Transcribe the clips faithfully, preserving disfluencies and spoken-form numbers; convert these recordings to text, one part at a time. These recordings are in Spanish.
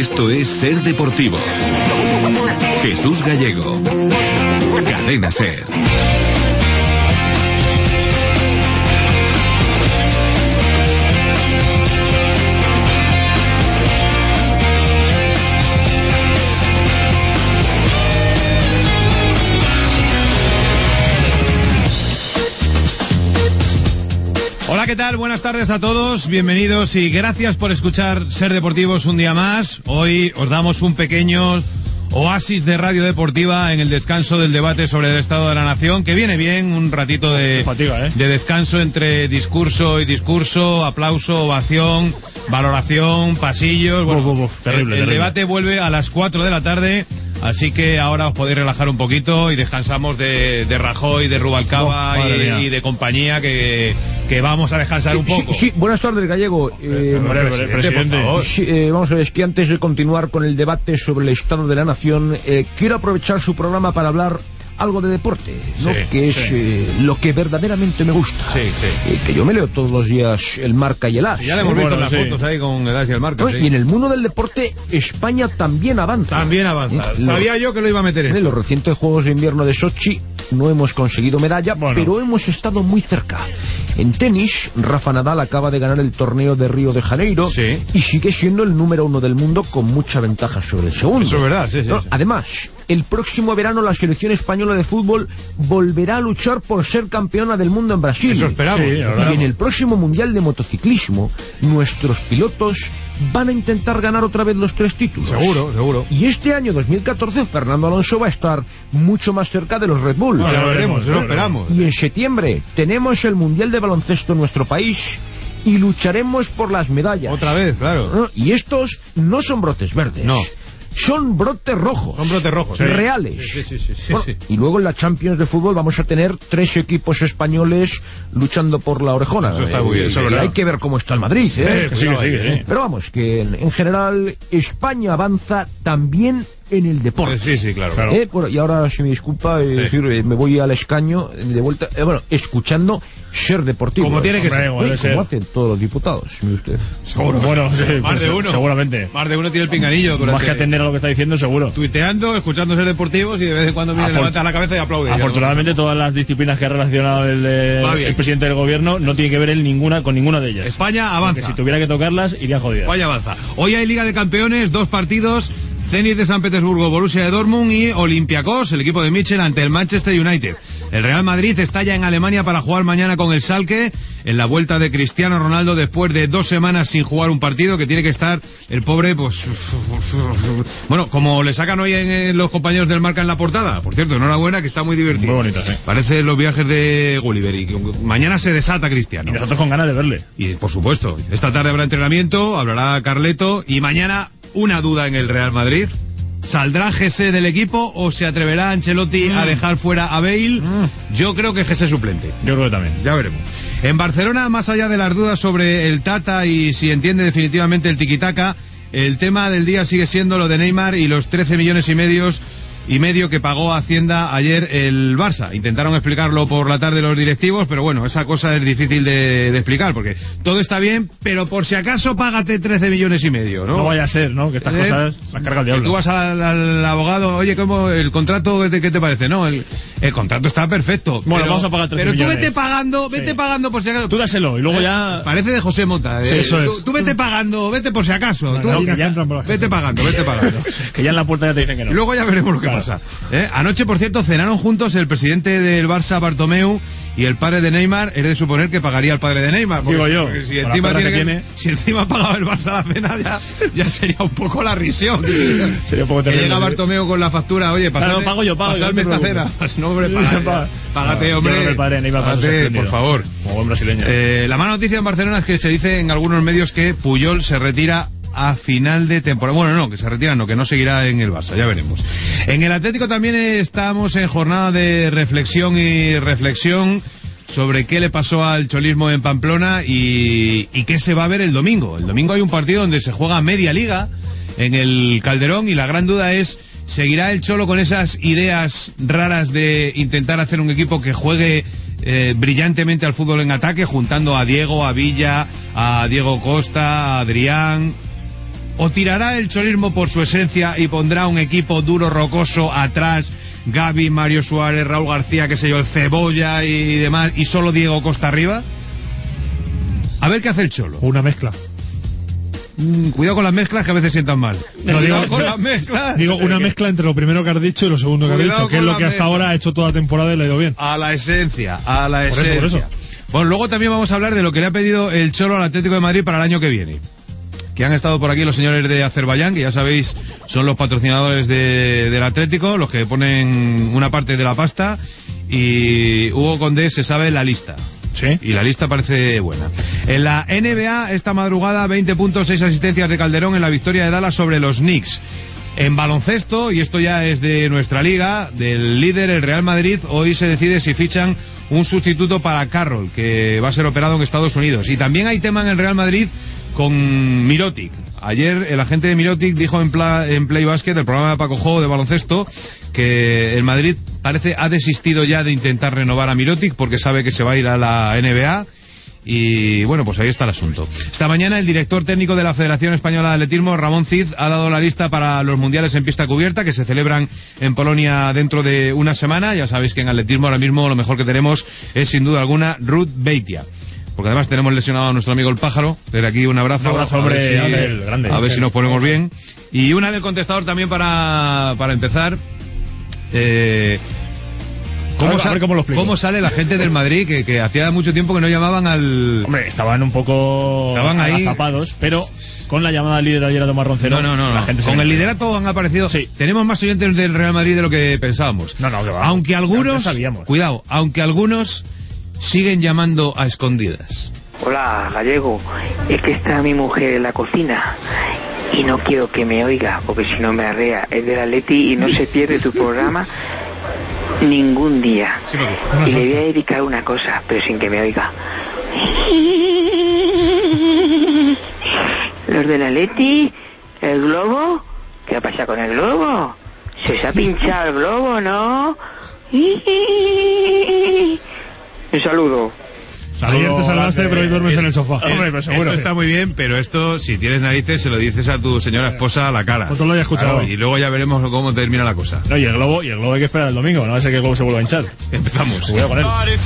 Esto es Ser Deportivos. Jesús Gallego. Cadena Ser. Hola, ¿qué tal? Buenas tardes a todos, bienvenidos y gracias por escuchar Ser Deportivos un día más. Hoy os damos un pequeño oasis de radio deportiva en el descanso del debate sobre el Estado de la Nación, que viene bien, un ratito de, fatiga, ¿eh? de descanso entre discurso y discurso, aplauso, ovación, valoración, pasillos. Bueno, uf, uf, uf, terrible, el, el terrible. debate vuelve a las cuatro de la tarde. Así que ahora os podéis relajar un poquito y descansamos de, de Rajoy, de Rubalcaba oh, y, y de compañía, que, que vamos a descansar un poco. Sí, sí, buenas tardes, Gallego. Eh, Hombre, presidente, presidente. por favor. Sí, eh, vamos a ver, es que antes de continuar con el debate sobre el Estado de la Nación, eh, quiero aprovechar su programa para hablar algo de deporte, ¿no? Sí, que es sí. eh, lo que verdaderamente me gusta. Sí, sí. Eh, que yo me leo todos los días el Marca y el As. Y ya le hemos ¿eh? visto Bueno, las sí. fotos ahí con el As y el Marca. ¿No? Sí. Y en el mundo del deporte, España también avanza. También avanza. ¿Eh? Sabía yo que lo iba a meter en En los recientes Juegos de Invierno de Sochi no hemos conseguido medalla, Bueno. pero hemos estado muy cerca. En tenis, Rafa Nadal acaba de ganar el torneo de Río de Janeiro, Sí. y sigue siendo el número uno del mundo con mucha ventaja sobre el segundo. Eso es verdad, sí, sí, ¿No? sí. Además, el próximo verano la selección española de fútbol volverá a luchar por ser campeona del mundo en Brasil. Eso esperamos. Sí, ahora. Y en el próximo Mundial de Motociclismo, nuestros pilotos van a intentar ganar otra vez los tres títulos. Seguro, seguro. Y este año dos mil catorce Fernando Alonso va a estar mucho más cerca de los Red Bull. Bueno, ya lo veremos, ya lo lo esperamos. Y en septiembre tenemos el Mundial de Baloncesto en nuestro país y lucharemos por las medallas. Otra vez, claro. ¿No? Y estos no son brotes verdes. No. Son brotes rojos. Son brotes rojos. sí. Reales. Sí, sí, sí, sí, Bueno, sí. y luego en la Champions de fútbol vamos a tener tres equipos españoles luchando por la orejona. Eso está muy bien, Eh, eso es y verdad. hay que ver cómo está el Madrid, ¿eh? Eh, Que sigue, sigue, sí. Pero vamos, que en, en general España avanza también en el deporte. Eh, Sí, sí, claro. Claro. Eh, bueno, y ahora, si me disculpa, eh, Sí. decir, eh, me voy al escaño eh, de vuelta, eh, bueno, escuchando Ser Deportivo. Como tiene que Hombre, ser. igual debe Eh, como ser. hacen todos los diputados, mire usted. Seguro. Bueno, sí, Más pues, de uno. seguramente. Más de uno tiene el pinganillo. Más durante- que atender a lo que está diciendo, seguro. Tuiteando, escuchando Ser Deportivos y de vez en cuando viene, Afor- levanta la cabeza y aplaude. Afortunadamente, todas las disciplinas que ha relacionado el, eh, Va bien. el presidente del gobierno no tiene que ver él ninguna con ninguna de ellas. España avanza. Porque si tuviera que tocarlas, iría jodida. España avanza. Hoy hay Liga de Campeones, dos partidos. Zenit de San Petersburgo, Borussia de Dortmund y Olympiacos, el equipo de Mitchell, ante el Manchester United. El Real Madrid está ya en Alemania para jugar mañana con el Schalke, en la vuelta de Cristiano Ronaldo después de dos semanas sin jugar un partido, que tiene que estar el pobre, pues... Bueno, como le sacan hoy en, en los compañeros del Marca en la portada. Por cierto, enhorabuena, que está muy divertido. Muy bonita, sí. Parece los viajes de Gulliver, y que mañana se desata Cristiano. Y nosotros con ganas de verle. Y por supuesto, esta tarde habrá entrenamiento, hablará Carleto, y mañana una duda en el Real Madrid. ¿Saldrá Gese del equipo o se atreverá Ancelotti Mm. a dejar fuera a Bale? Mm. Yo creo que Gese suplente. Yo creo que también. Ya veremos. En Barcelona, más allá de las dudas sobre el Tata y si entiende definitivamente el tiquitaca, el tema del día sigue siendo lo de Neymar y los trece millones y medios y medio que pagó Hacienda ayer el Barça. Intentaron explicarlo por la tarde los directivos, pero bueno, esa cosa es difícil de, de explicar, porque todo está bien, pero por si acaso págate trece millones y medio, ¿no? No vaya a ser, ¿no? Que estas Eh, cosas las carga el que diablo. tú vas al, al abogado, oye, ¿cómo el contrato, qué te, qué te parece? No, el, el contrato está perfecto. Bueno, pero, vamos a pagar trece Pero tú millones. vete pagando, vete Sí. pagando por si acaso. Tú dáselo y luego ya... Parece de José Mota. Sí, eh. eso tú, es. tú vete pagando, vete por si acaso. Tú- No, que ya- vete pagando, vete pagando. Que ya en la puerta ya te dicen que no. Y luego ya veremos lo que Claro. pasa. ¿Eh? Anoche, por cierto, cenaron juntos el presidente del Barça, Bartomeu, y el padre de Neymar. Es de suponer que pagaría el padre de Neymar. Porque Digo yo, porque si con la encima, perra tiene que que- tiene. si encima pagaba el Barça la cena, ya, ya sería un poco la risión. Sería un poco Que terrible. llega Bartomeu con la factura, oye, Claro, pasarme, pago yo, pago yo, pasarme no te esta cena. preocupes. No, hombre, paga, págate, Yo hombre. creo que el padre de Neymar pasa Págate, espléndido. por favor. Como buen brasileño. Eh, la mala noticia en Barcelona es que se dice en algunos medios que Puyol se retira a final de temporada. Bueno, no, que se retira, no, que no seguirá en el Barça, ya veremos. En el Atlético también estamos en jornada de reflexión y reflexión sobre qué le pasó al cholismo en Pamplona y, y qué se va a ver el domingo. El domingo hay un partido donde se juega media liga en el Calderón y la gran duda es: ¿seguirá el Cholo con esas ideas raras de intentar hacer un equipo que juegue eh, brillantemente al fútbol en ataque, juntando a Diego, a Villa, a Diego Costa, a Adrián? ¿O tirará el cholismo por su esencia y pondrá un equipo duro, rocoso, atrás, Gavi, Mario Suárez, Raúl García, qué sé yo, el Cebolla y demás, y solo Diego Costa arriba? A ver qué hace el Cholo. Una mezcla. Mm, cuidado con las mezclas, que a veces sientan mal. No, Cuidado digo, con las mezclas. Digo, una mezcla entre lo primero que has dicho y lo segundo que has Cuidado dicho, que es con lo la que hasta mezcla. ahora ha hecho toda la temporada y le ha ido bien. A la esencia, a la Por eso, esencia. por eso. Bueno, luego también vamos a hablar de lo que le ha pedido el Cholo al Atlético de Madrid para el año que viene. Que han estado por aquí los señores de Azerbaiyán, que ya sabéis son los patrocinadores de, del Atlético, los que ponen una parte de la pasta, y Hugo Condé se sabe la lista. Sí. Y la lista parece buena. En la N B A, esta madrugada, veinte puntos, seis asistencias de Calderón en la victoria de Dallas sobre los Knicks. En baloncesto, y esto ya es de nuestra liga, del líder, el Real Madrid, hoy se decide si fichan un sustituto para Carroll, que va a ser operado en Estados Unidos. Y también hay tema en el Real Madrid con Mirotic. Ayer el agente de Mirotic dijo en, pla, en Play Basket, el programa de Paco Jo de baloncesto, que el Madrid parece ha desistido ya de intentar renovar a Mirotic porque sabe que se va a ir a la N B A. Y bueno, pues ahí está el asunto. Esta mañana el director técnico de la Federación Española de Atletismo, Ramón Cid, ha dado la lista para los mundiales en pista cubierta que se celebran en Polonia dentro de una semana. Ya sabéis que en atletismo ahora mismo lo mejor que tenemos es sin duda alguna Ruth Beitia. Porque además tenemos lesionado a nuestro amigo el Pájaro. Desde aquí un abrazo. Un abrazo, hombre, a ver si, el grande. a ver si nos ponemos bien. Y una del contestador también para, para empezar. Eh... ¿Cómo, a ver, ¿cómo, lo ¿Cómo sale la gente del Madrid que, que hacía mucho tiempo que no llamaban al... Hombre, estaban un poco estaban ahí agazapados, pero con la llamada al líder ayer a Tomás Roncero... No, no, no, la no. gente Con se el liderato han aparecido... Sí. Tenemos más oyentes del Real Madrid de lo que pensábamos. No, no, que va. Aunque algunos... Ya sabíamos. Cuidado, aunque algunos siguen llamando a escondidas. Hola, Gallego. Es que está mi mujer en la cocina y no quiero que me oiga, porque si no me arrea. Es del Atleti y no se pierde tu programa ningún día. Sí, porque... Y le voy a dedicar una cosa, pero sin que me oiga. Los del Atleti, el globo, ¿qué ha pasado con el globo? Se os ha pinchado el globo, ¿no? Un saludo. Ayer te salvaste, pero hoy duermes en el sofá. Hombre, pero seguro. Esto está muy bien, pero esto, si tienes narices, se lo dices a tu señora esposa a la cara. Pues tú lo hayas escuchado. Claro, y luego ya veremos cómo termina la cosa. No, y el globo, y el globo hay que esperar el domingo, no va a ser que el globo se vuelva a hinchar. Empezamos. Cuidado con él.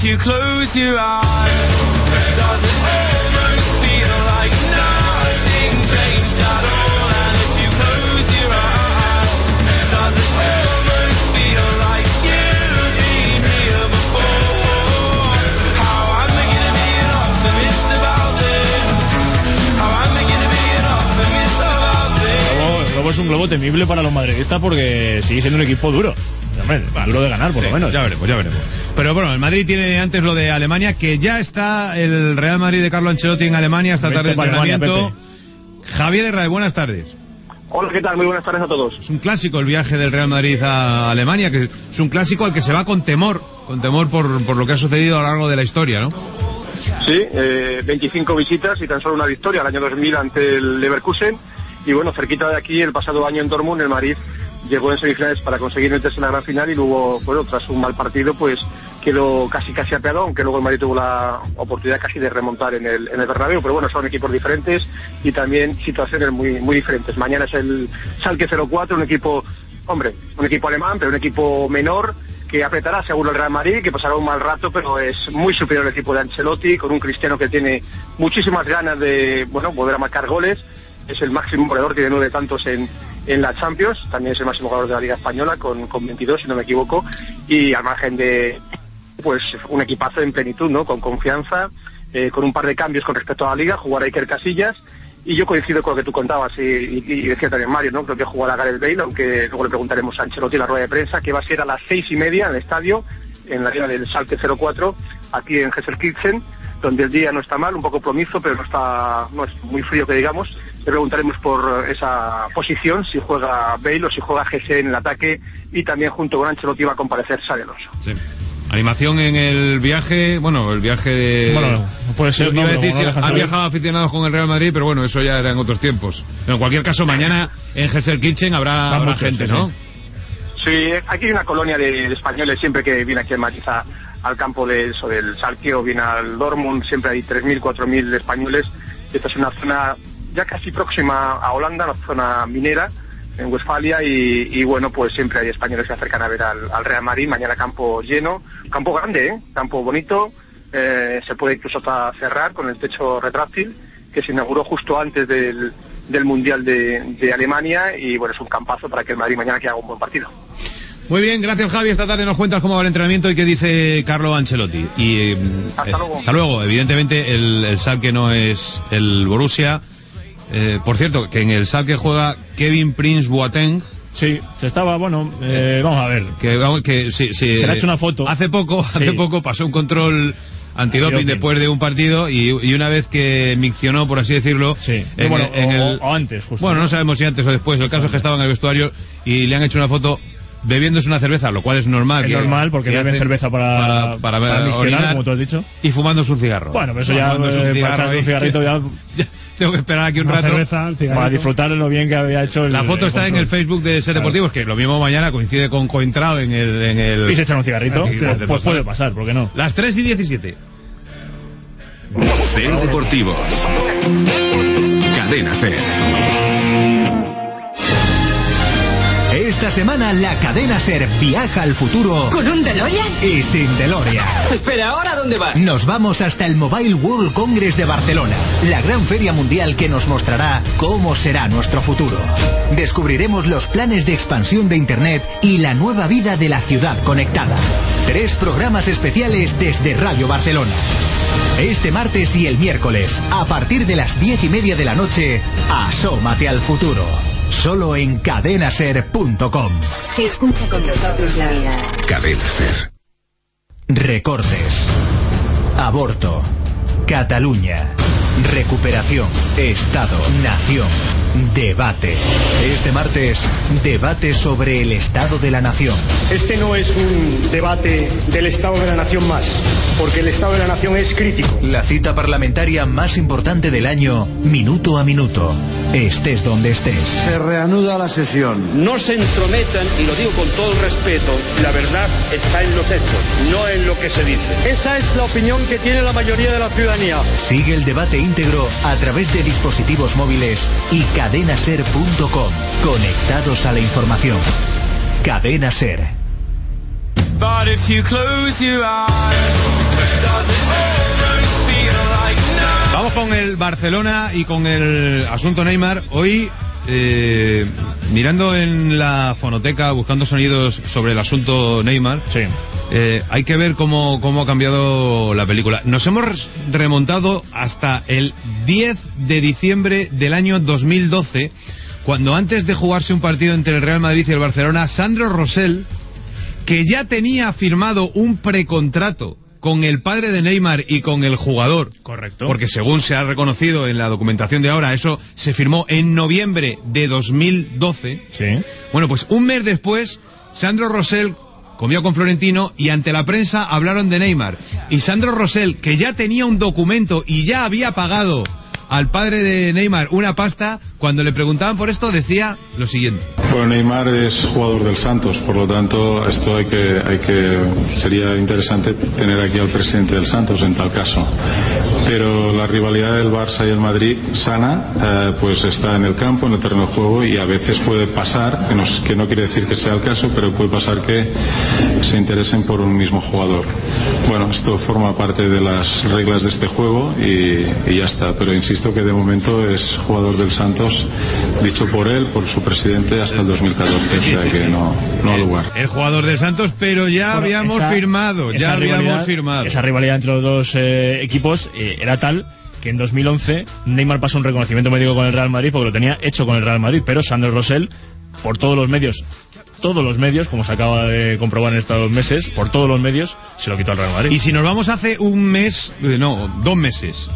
Es un globo temible para los madridistas porque sigue siendo un equipo duro. Hombre, vale. Duro de ganar, por sí, lo menos. Ya veremos, ya veremos. Pero bueno, el Madrid tiene antes lo de Alemania, que ya está el Real Madrid de Carlo Ancelotti en Alemania esta tarde de entrenamiento. Javier Herrera, buenas tardes. Hola, ¿qué tal? Muy buenas tardes a todos. Es un clásico el viaje del Real Madrid a Alemania, que es un clásico al que se va con temor, con temor por, por lo que ha sucedido a lo largo de la historia, ¿no? Sí, eh, veinticinco visitas y tan solo una victoria el año dos mil ante el Leverkusen. Y bueno, cerquita de aquí, el pasado año en Dortmund, el Madrid llegó en semifinales para conseguir meterse en la gran final y luego, bueno, tras un mal partido, pues quedó casi casi apeado, aunque luego el Madrid tuvo la oportunidad casi de remontar en el, en el Bernabéu. Pero bueno, son equipos diferentes y también situaciones muy muy diferentes. Mañana es el Schalke cero cuatro, un equipo, hombre, un equipo alemán, pero un equipo menor, que apretará seguro el Real Madrid, que pasará un mal rato, pero es muy superior al equipo de Ancelotti, con un Cristiano que tiene muchísimas ganas de, bueno, volver a marcar goles. Es el máximo goleador, tiene nueve tantos en, en la Champions, también es el máximo goleador de la Liga Española con, con veintidós, si no me equivoco, y al margen de, pues, un equipazo en plenitud, ¿no? Con confianza, eh, con un par de cambios con respecto a la Liga, jugar a Iker Casillas, y yo coincido con lo que tú contabas, y, y, y decía también Mario, ¿no? Creo que jugará Gareth Bale, aunque luego le preguntaremos a Ancelotti en la rueda de prensa, que va a ser a las seis y media en el estadio, en la arena del Schalke cero cuatro, aquí en Gelsenkirchen, donde el día no está mal, un poco plomizo, pero no está, no es muy frío que digamos. Le preguntaremos por esa posición, si juega Bale o si juega G C en el ataque, y también junto con Ancelotti va a comparecer Xabi Alonso. Sí. Animación en el viaje, bueno, el viaje de... Bueno, no puede ser, no, no, decir, no, si no han saber. viajado aficionados con el Real Madrid, pero bueno, eso ya era en otros tiempos. Pero en cualquier caso, mañana en Gelsenkirchen habrá, habrá muchos, gente, ¿no? Sí, sí, aquí hay una colonia de, de españoles, siempre que viene aquí en Madrid a, al campo de eso, del Schalke o viene al Dortmund, siempre hay tres mil, cuatro mil españoles. Esta es una zona ya casi próxima a Holanda, una zona minera, en Westfalia, y, y bueno, pues siempre hay españoles que se acercan a ver al, al Real Madrid. Mañana campo lleno, campo grande, ¿eh? Campo bonito, eh, se puede incluso hasta cerrar con el techo retráctil, que se inauguró justo antes del, del Mundial de, de Alemania, y bueno, es un campazo para que el Madrid mañana que haga un buen partido. Muy bien, gracias Javi. Esta tarde nos cuentas cómo va el entrenamiento y qué dice Carlo Ancelotti. Y eh, hasta luego. Hasta luego. Evidentemente el, el Schalke no es el Borussia. Eh, por cierto, que en el Schalke juega Kevin Prince Boateng. Sí, se estaba, bueno, eh, vamos a ver. Que, que sí, sí, se le ha hecho una foto. Hace poco, sí. hace poco pasó un control antidoping Antidoping. después de un partido y, y una vez que miccionó, por así decirlo, sí. en, bueno, en o, el, o antes, justo. Bueno, no sabemos si antes o después. El caso es que estaba en el vestuario y le han hecho una foto bebiéndose una cerveza, lo cual es normal. Es que, normal porque beben cerveza para, para, para, para miccionar, orinar, como tú has dicho. Y fumándose un cigarro. Bueno, pero eso ya, eh, para echarse un cigarrito ya... ya tengo que esperar aquí un Una rato cerveza, para disfrutar de lo bien que había hecho el, la foto el está control. en el Facebook de Ser Deportivos, que lo mismo mañana coincide con Coentrao en el, en el... Y se echan un cigarrito, Aquí, pues, pues puede pasar, ¿por qué no? Las tres y diecisiete. Ser Deportivos. Cadena Ser. Esta semana la cadena Ser viaja al futuro ¿con un DeLorean? y sin DeLorean. Espera, ¿ahora dónde vas? Nos vamos hasta el Mobile World Congress de Barcelona, la gran feria mundial que nos mostrará cómo será nuestro futuro. Descubriremos los planes de expansión de Internet y la nueva vida de la ciudad conectada. Tres programas especiales desde Radio Barcelona. Este martes y el miércoles, a partir de las diez y media de la noche, asómate al futuro. Solo en cadena ser punto com. Escucha con nosotros la vida. Cadena Ser. Recortes. Aborto. Cataluña. Recuperación. Estado. Nación. Debate. Este martes, debate sobre el Estado de la Nación. Este no es un debate del Estado de la Nación más, porque el Estado de la Nación es crítico. La cita parlamentaria más importante del año, minuto a minuto. Estés donde estés. Se reanuda la sesión. No se entrometan, y lo digo con todo el respeto, la verdad está en los hechos, no en lo que se dice. Esa es la opinión que tiene la mayoría de la ciudadanía. Sigue el debate íntegro a través de dispositivos móviles y cadena ser punto com. Conectados a la información. Cadena Ser. Vamos con el Barcelona y con el asunto Neymar. Hoy, eh, mirando en la fonoteca, buscando sonidos sobre el asunto Neymar, sí. eh, hay que ver cómo, cómo ha cambiado la película. Nos hemos remontado hasta el diez de diciembre del año dos mil doce, cuando antes de jugarse un partido entre el Real Madrid y el Barcelona, Sandro Rosell, que ya tenía firmado un precontrato con el padre de Neymar y con el jugador. Correcto. Porque según se ha reconocido en la documentación de ahora, eso se firmó en noviembre de dos mil doce. Sí. Bueno, pues un mes después, Sandro Rosell comió con Florentino y ante la prensa hablaron de Neymar. Y Sandro Rosell, que ya tenía un documento y ya había pagado al padre de Neymar una pasta, cuando le preguntaban por esto decía lo siguiente. Bueno, Neymar es jugador del Santos, por lo tanto esto hay que, hay que sería interesante tener aquí al presidente del Santos en tal caso. Pero la rivalidad del Barça y el Madrid sana, eh, pues está en el campo, en el terreno de juego, y a veces puede pasar, que no, que no quiere decir que sea el caso, pero puede pasar que se interesen por un mismo jugador. Bueno, esto forma parte de las reglas de este juego y, y ya está, pero insisto que de momento es jugador del Santos, dicho por él, por su presidente, hasta el dos mil catorce, o sea que no, no ha lugar. El jugador del Santos, pero ya bueno, habíamos esa, firmado, ya habíamos firmado. Esa rivalidad entre los dos eh, equipos eh, era tal que en dos mil once Neymar pasó un reconocimiento médico con el Real Madrid porque lo tenía hecho con el Real Madrid, pero Sandro Rosell, por todos los medios, todos los medios, como se acaba de comprobar en estos meses, por todos los medios, se lo quitó al Real Madrid. Y si nos vamos hace un mes, no, dos meses,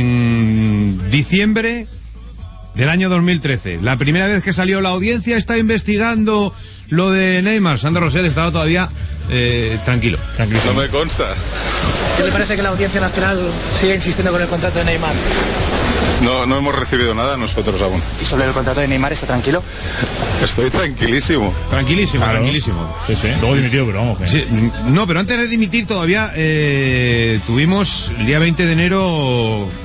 en diciembre del año dos mil trece, la primera vez que salió la audiencia está investigando lo de Neymar, Sandro Rosell estaba todavía eh, tranquilo. No me consta. ¿Qué le parece que la Audiencia Nacional sigue insistiendo con el contrato de Neymar? No, no hemos recibido nada nosotros aún. ¿Y sobre el contrato de Neymar está tranquilo? Estoy tranquilísimo. Tranquilísimo, claro. tranquilísimo. Sí, sí. Luego dimitió, pero vamos. Sí, no, pero antes de dimitir todavía eh, tuvimos el día veinte de enero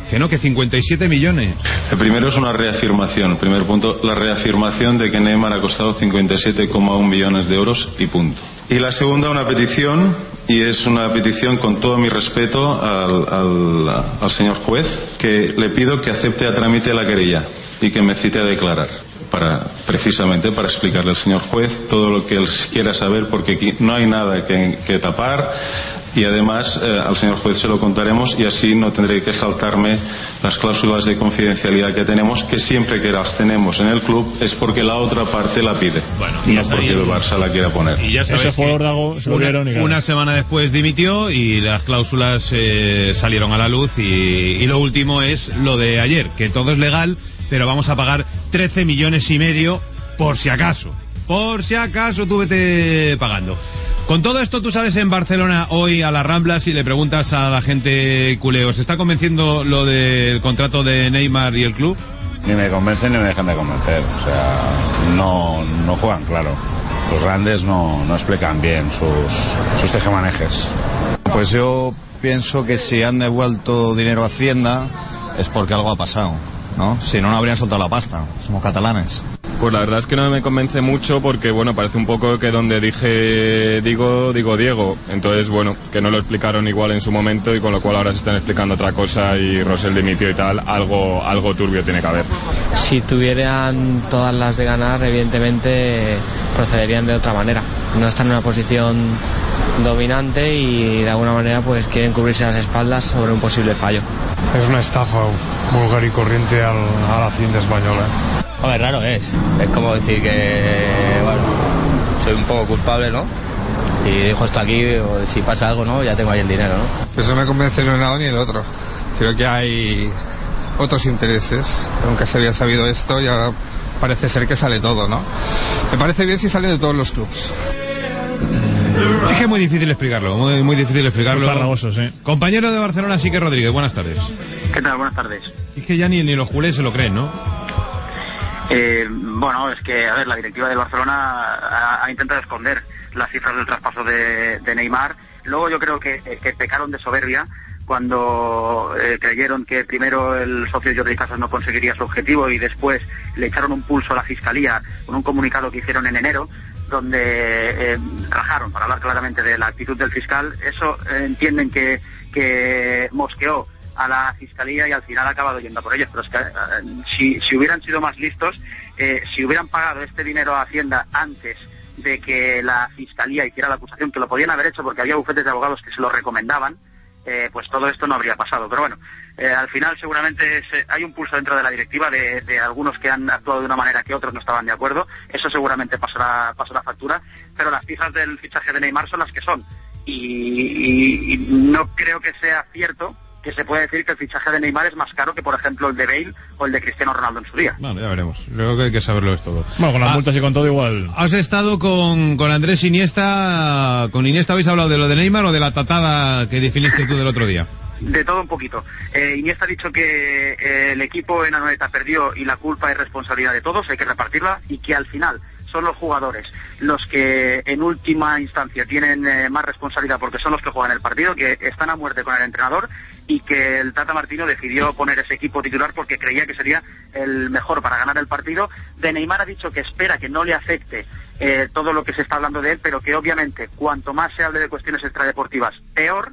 Que no, que cincuenta y siete millones. El primero es una reafirmación. El primer punto, la reafirmación de que Neymar ha costado cincuenta y siete coma uno millones de euros y punto. Y la segunda, una petición, y es una petición con todo mi respeto al, al, al señor juez, que le pido que acepte a trámite la querella y que me cite a declarar. Para, precisamente para explicarle al señor juez todo lo que él quiera saber, porque aquí no hay nada que, que tapar, y además eh, al señor juez se lo contaremos y así no tendré que saltarme las cláusulas de confidencialidad que tenemos, que siempre que las tenemos en el club es porque la otra parte la pide, bueno, no porque el Barça la quiera poner. Y ya sabéis ese jugador Dago se lo vieron y una, una semana después dimitió y las cláusulas eh, salieron a la luz, y, y lo último es lo de ayer, que todo es legal, pero vamos a pagar trece millones y medio por si acaso. Por si acaso tú vete pagando. Con todo esto, tú sabes, en Barcelona hoy a las Ramblas, si le preguntas a la gente culé, ¿os está convenciendo lo del contrato de Neymar y el club? Ni me convencen ni me dejan de convencer. O sea, no, no juegan claro. Los grandes no, no explican bien sus, sus tejemanejes. Pues yo pienso que si han devuelto dinero a Hacienda es porque algo ha pasado, ¿no? Si no, no habrían soltado la pasta. Somos catalanes. Pues la verdad es que no me convence mucho porque, bueno, parece un poco que donde dije digo, digo Diego. Entonces, bueno, que no lo explicaron igual en su momento y con lo cual ahora se están explicando otra cosa y Rosell dimitió y tal. Algo, algo turbio tiene que haber. Si tuvieran todas las de ganar, evidentemente procederían de otra manera. No están en una posición dominante y de alguna manera pues quieren cubrirse las espaldas sobre un posible fallo. Es una estafa vulgar y corriente al, a la Hacienda española. Hombre, raro es. Es como decir que, bueno, soy un poco culpable, ¿no? Si dejo esto aquí, o si pasa algo, ¿no? Ya tengo ahí el dinero, ¿no? Pues no me convence ni un lado ni el otro. Creo que hay otros intereses. Nunca se había sabido esto y ahora parece ser que sale todo, ¿no? Me parece bien si sale de todos los clubes. Es que es muy difícil explicarlo, muy, muy difícil explicarlo. Muy farragosos, ¿eh? Compañero de Barcelona, Sique Rodríguez, buenas tardes. ¿Qué tal? Buenas tardes. Es que ya ni, ni los culés se lo creen, ¿no? Eh, bueno, es que, a ver, la directiva del Barcelona ha, ha intentado esconder las cifras del traspaso de, de Neymar. Luego yo creo que, que pecaron de soberbia cuando eh, creyeron que primero el socio Jordi Casas no conseguiría su objetivo y después le echaron un pulso a la Fiscalía con un comunicado que hicieron en enero, donde eh, rajaron, para hablar claramente de la actitud del fiscal. Eso eh, entienden que, que mosqueó a la Fiscalía y al final ha acabado yendo por ellos, pero es que eh, si, si hubieran sido más listos, eh, si hubieran pagado este dinero a Hacienda antes de que la Fiscalía hiciera la acusación, que lo podían haber hecho porque había bufetes de abogados que se lo recomendaban, eh, pues todo esto no habría pasado. Pero bueno, eh, al final seguramente se, hay un pulso dentro de la directiva de, de algunos que han actuado de una manera que otros no estaban de acuerdo. Eso seguramente pasará, pasará factura, pero las cifras del fichaje de Neymar son las que son y, y, y no creo que sea cierto que se puede decir que el fichaje de Neymar es más caro que, por ejemplo, el de Bale o el de Cristiano Ronaldo en su día. Bueno, ya veremos. Creo que hay que saberlo es todo. Bueno, con las ah, multas y con todo igual. ¿Has estado con, con Andrés Iniesta? ¿Con Iniesta habéis hablado de lo de Neymar o de la tatada que definiste tú del otro día? De todo un poquito. Eh, Iniesta ha dicho que eh, el equipo en Anoeta perdió y la culpa es responsabilidad de todos, hay que repartirla, y que al final son los jugadores los que en última instancia tienen eh, más responsabilidad porque son los que juegan el partido, que están a muerte con el entrenador y que el Tata Martino decidió poner ese equipo titular porque creía que sería el mejor para ganar el partido. De Neymar ha dicho que espera que no le afecte eh, todo lo que se está hablando de él, pero que obviamente cuanto más se hable de cuestiones extradeportivas, peor.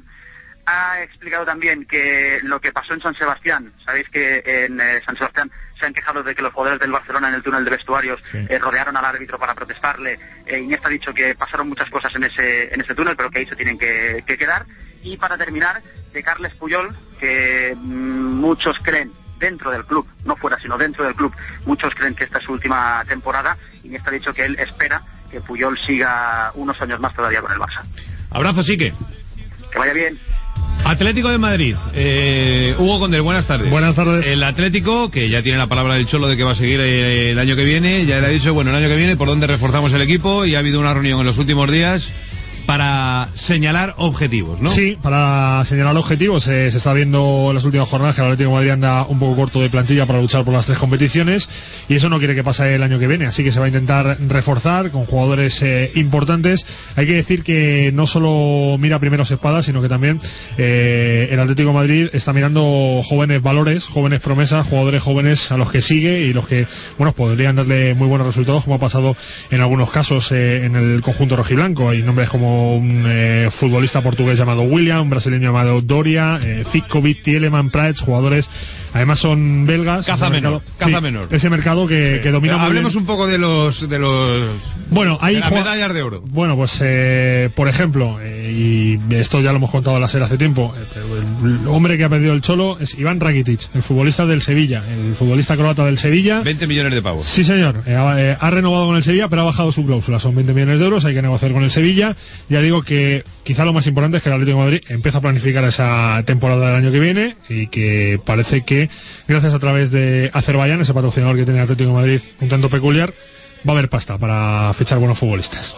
Ha explicado también que lo que pasó en San Sebastián, sabéis que en eh, San Sebastián se han quejado de que los jugadores del Barcelona en el túnel de vestuarios sí. eh, rodearon al árbitro para protestarle. eh, Iniesta ha dicho que pasaron muchas cosas en ese en ese túnel, pero que ahí se tienen que, que quedar. Y para terminar, de Carles Puyol, que mmm, muchos creen dentro del club, no fuera sino dentro del club, muchos creen que esta es su última temporada. Iniesta ha dicho que él espera que Puyol siga unos años más todavía con el Barça. Abrazo, Sique. Que vaya bien. Atlético de Madrid, eh, Hugo Condel, buenas tardes. Buenas tardes. El Atlético, que ya tiene la palabra del Cholo de que va a seguir eh, el año que viene, ya le ha dicho, bueno, el año que viene por dónde reforzamos el equipo, y ha habido una reunión en los últimos días para señalar objetivos, ¿no? Sí, para señalar objetivos. Eh, se está viendo en las últimas jornadas que el Atlético de Madrid anda un poco corto de plantilla para luchar por las tres competiciones, y eso no quiere que pase el año que viene, así que se va a intentar reforzar con jugadores eh, importantes. Hay que decir que no solo mira primeros espadas, sino que también eh, el Atlético de Madrid está mirando jóvenes valores, jóvenes promesas, jugadores jóvenes a los que sigue y los que, bueno, podrían darle muy buenos resultados, como ha pasado en algunos casos eh, en el conjunto rojiblanco. Hay nombres como un eh, futbolista portugués llamado William, un brasileño llamado Doria, eh, Zikovic, Tielemann, Prats, jugadores, además son belgas. Caza menor, mercado, caza sí, menor. Ese mercado que, sí. que domina. Pero muy hablemos bien. un poco de los de los bueno, hay de las jug- medallas de oro. Bueno, pues eh, por ejemplo, eh, y esto ya lo hemos contado en la serie hace tiempo, eh, pero el hombre que ha perdido el Cholo es Iván Rakitic, el futbolista del Sevilla, el futbolista croata del Sevilla. veinte millones de pavos. Sí, señor. Eh, ha, eh, ha renovado con el Sevilla, pero ha bajado su cláusula. Son veinte millones de euros, hay que negociar con el Sevilla. Ya digo que quizá lo más importante es que el Atlético de Madrid empieza a planificar esa temporada del año que viene, y que parece que gracias a través de Azerbaiyán, ese patrocinador que tiene el Atlético de Madrid un tanto peculiar, va a haber pasta para fichar buenos futbolistas.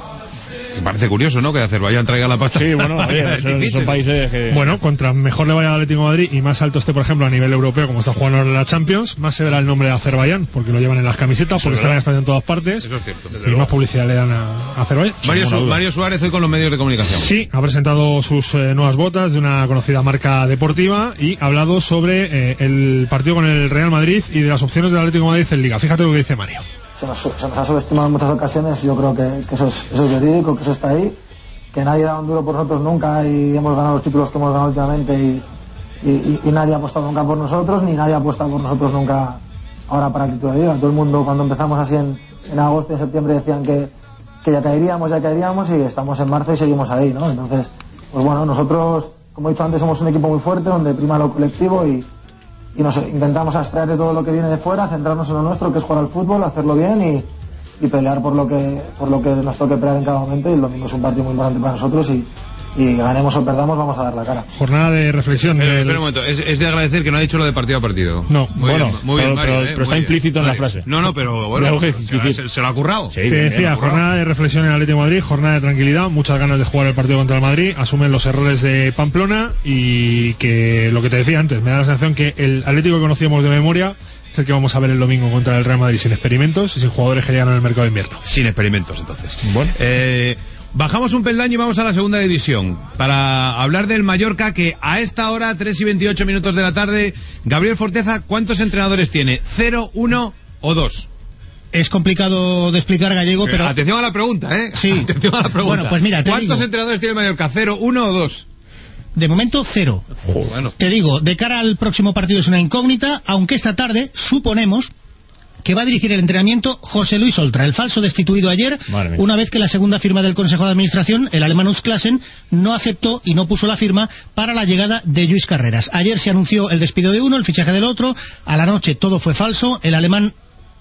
Me parece curioso, ¿no?, que Azerbaiyán traiga la pasta. Sí, bueno, oye, son, son países que... Bueno, contra mejor le vaya al Atlético de Madrid y más alto esté, por ejemplo, a nivel europeo, como está jugando ahora en la Champions, más se verá el nombre de Azerbaiyán, porque lo llevan en las camisetas, porque están en, en todas partes. Eso es cierto. Y más publicidad le dan a, a Azerbaiyán. Mario, Su- Mario Suárez hoy con los medios de comunicación. Sí, ha presentado sus eh, nuevas botas de una conocida marca deportiva y ha hablado sobre eh, el partido con el Real Madrid y de las opciones del Atlético de Madrid en Liga. Fíjate lo que dice Mario. Se nos, se nos ha subestimado en muchas ocasiones, yo creo que, que eso, es, eso es verídico, que eso está ahí, que nadie ha dado un duro por nosotros nunca y hemos ganado los títulos que hemos ganado últimamente y, y, y, y nadie ha apostado nunca por nosotros, ni nadie ha apostado por nosotros nunca ahora para el título de Liga. Todo el mundo, cuando empezamos así en, en agosto y en septiembre, decían que, que ya caeríamos, ya caeríamos, y estamos en marzo y seguimos ahí, ¿no? Entonces, pues bueno, nosotros, como he dicho antes, somos un equipo muy fuerte donde prima lo colectivo y y nos intentamos abstraer de todo lo que viene de fuera, centrarnos en lo nuestro, que es jugar al fútbol, hacerlo bien y, y pelear por lo que por lo que nos toque pelear en cada momento. Y el domingo es un partido muy importante para nosotros y, y ganemos o perdamos, vamos a dar la cara. Jornada de reflexión. Pero, del... espera un momento, es, es de agradecer que no ha dicho lo de partido a partido. No, muy bueno, bien, muy bien, pero, Mario, pero, eh, pero está muy implícito bien. en la Vale. frase. No, no, pero bueno, que se, se, se lo ha currado. Sí, te decía, jornada de reflexión en el Atlético de Madrid, jornada de tranquilidad, muchas ganas de jugar el partido contra el Madrid, asumen los errores de Pamplona y que lo que te decía antes, me da la sensación que el Atlético que conocíamos de memoria es el que vamos a ver el domingo contra el Real Madrid, sin experimentos y sin jugadores que llegan al mercado de invierno. Sin experimentos, entonces. Bueno. Eh, bajamos un peldaño y vamos a la segunda división para hablar del Mallorca, que a esta hora, tres y veintiocho minutos de la tarde, Gabriel Forteza, ¿cuántos entrenadores tiene? ¿Cero, uno o dos? Es complicado de explicar, Gallego, pero... Atención a la pregunta, ¿eh? Sí. Atención a la pregunta. Bueno, pues mira, te ¿cuántos digo... entrenadores tiene el Mallorca? ¿Cero, uno o dos? De momento, cero. Oh, bueno. Te digo, de cara al próximo partido es una incógnita, aunque esta tarde suponemos que va a dirigir el entrenamiento José Luis Oltra, el falso destituido ayer, una vez que la segunda firma del Consejo de Administración, el alemán Klassen, no aceptó y no puso la firma para la llegada de Lluís Carreras. Ayer se anunció el despido de uno, el fichaje del otro, a la noche todo fue falso, el alemán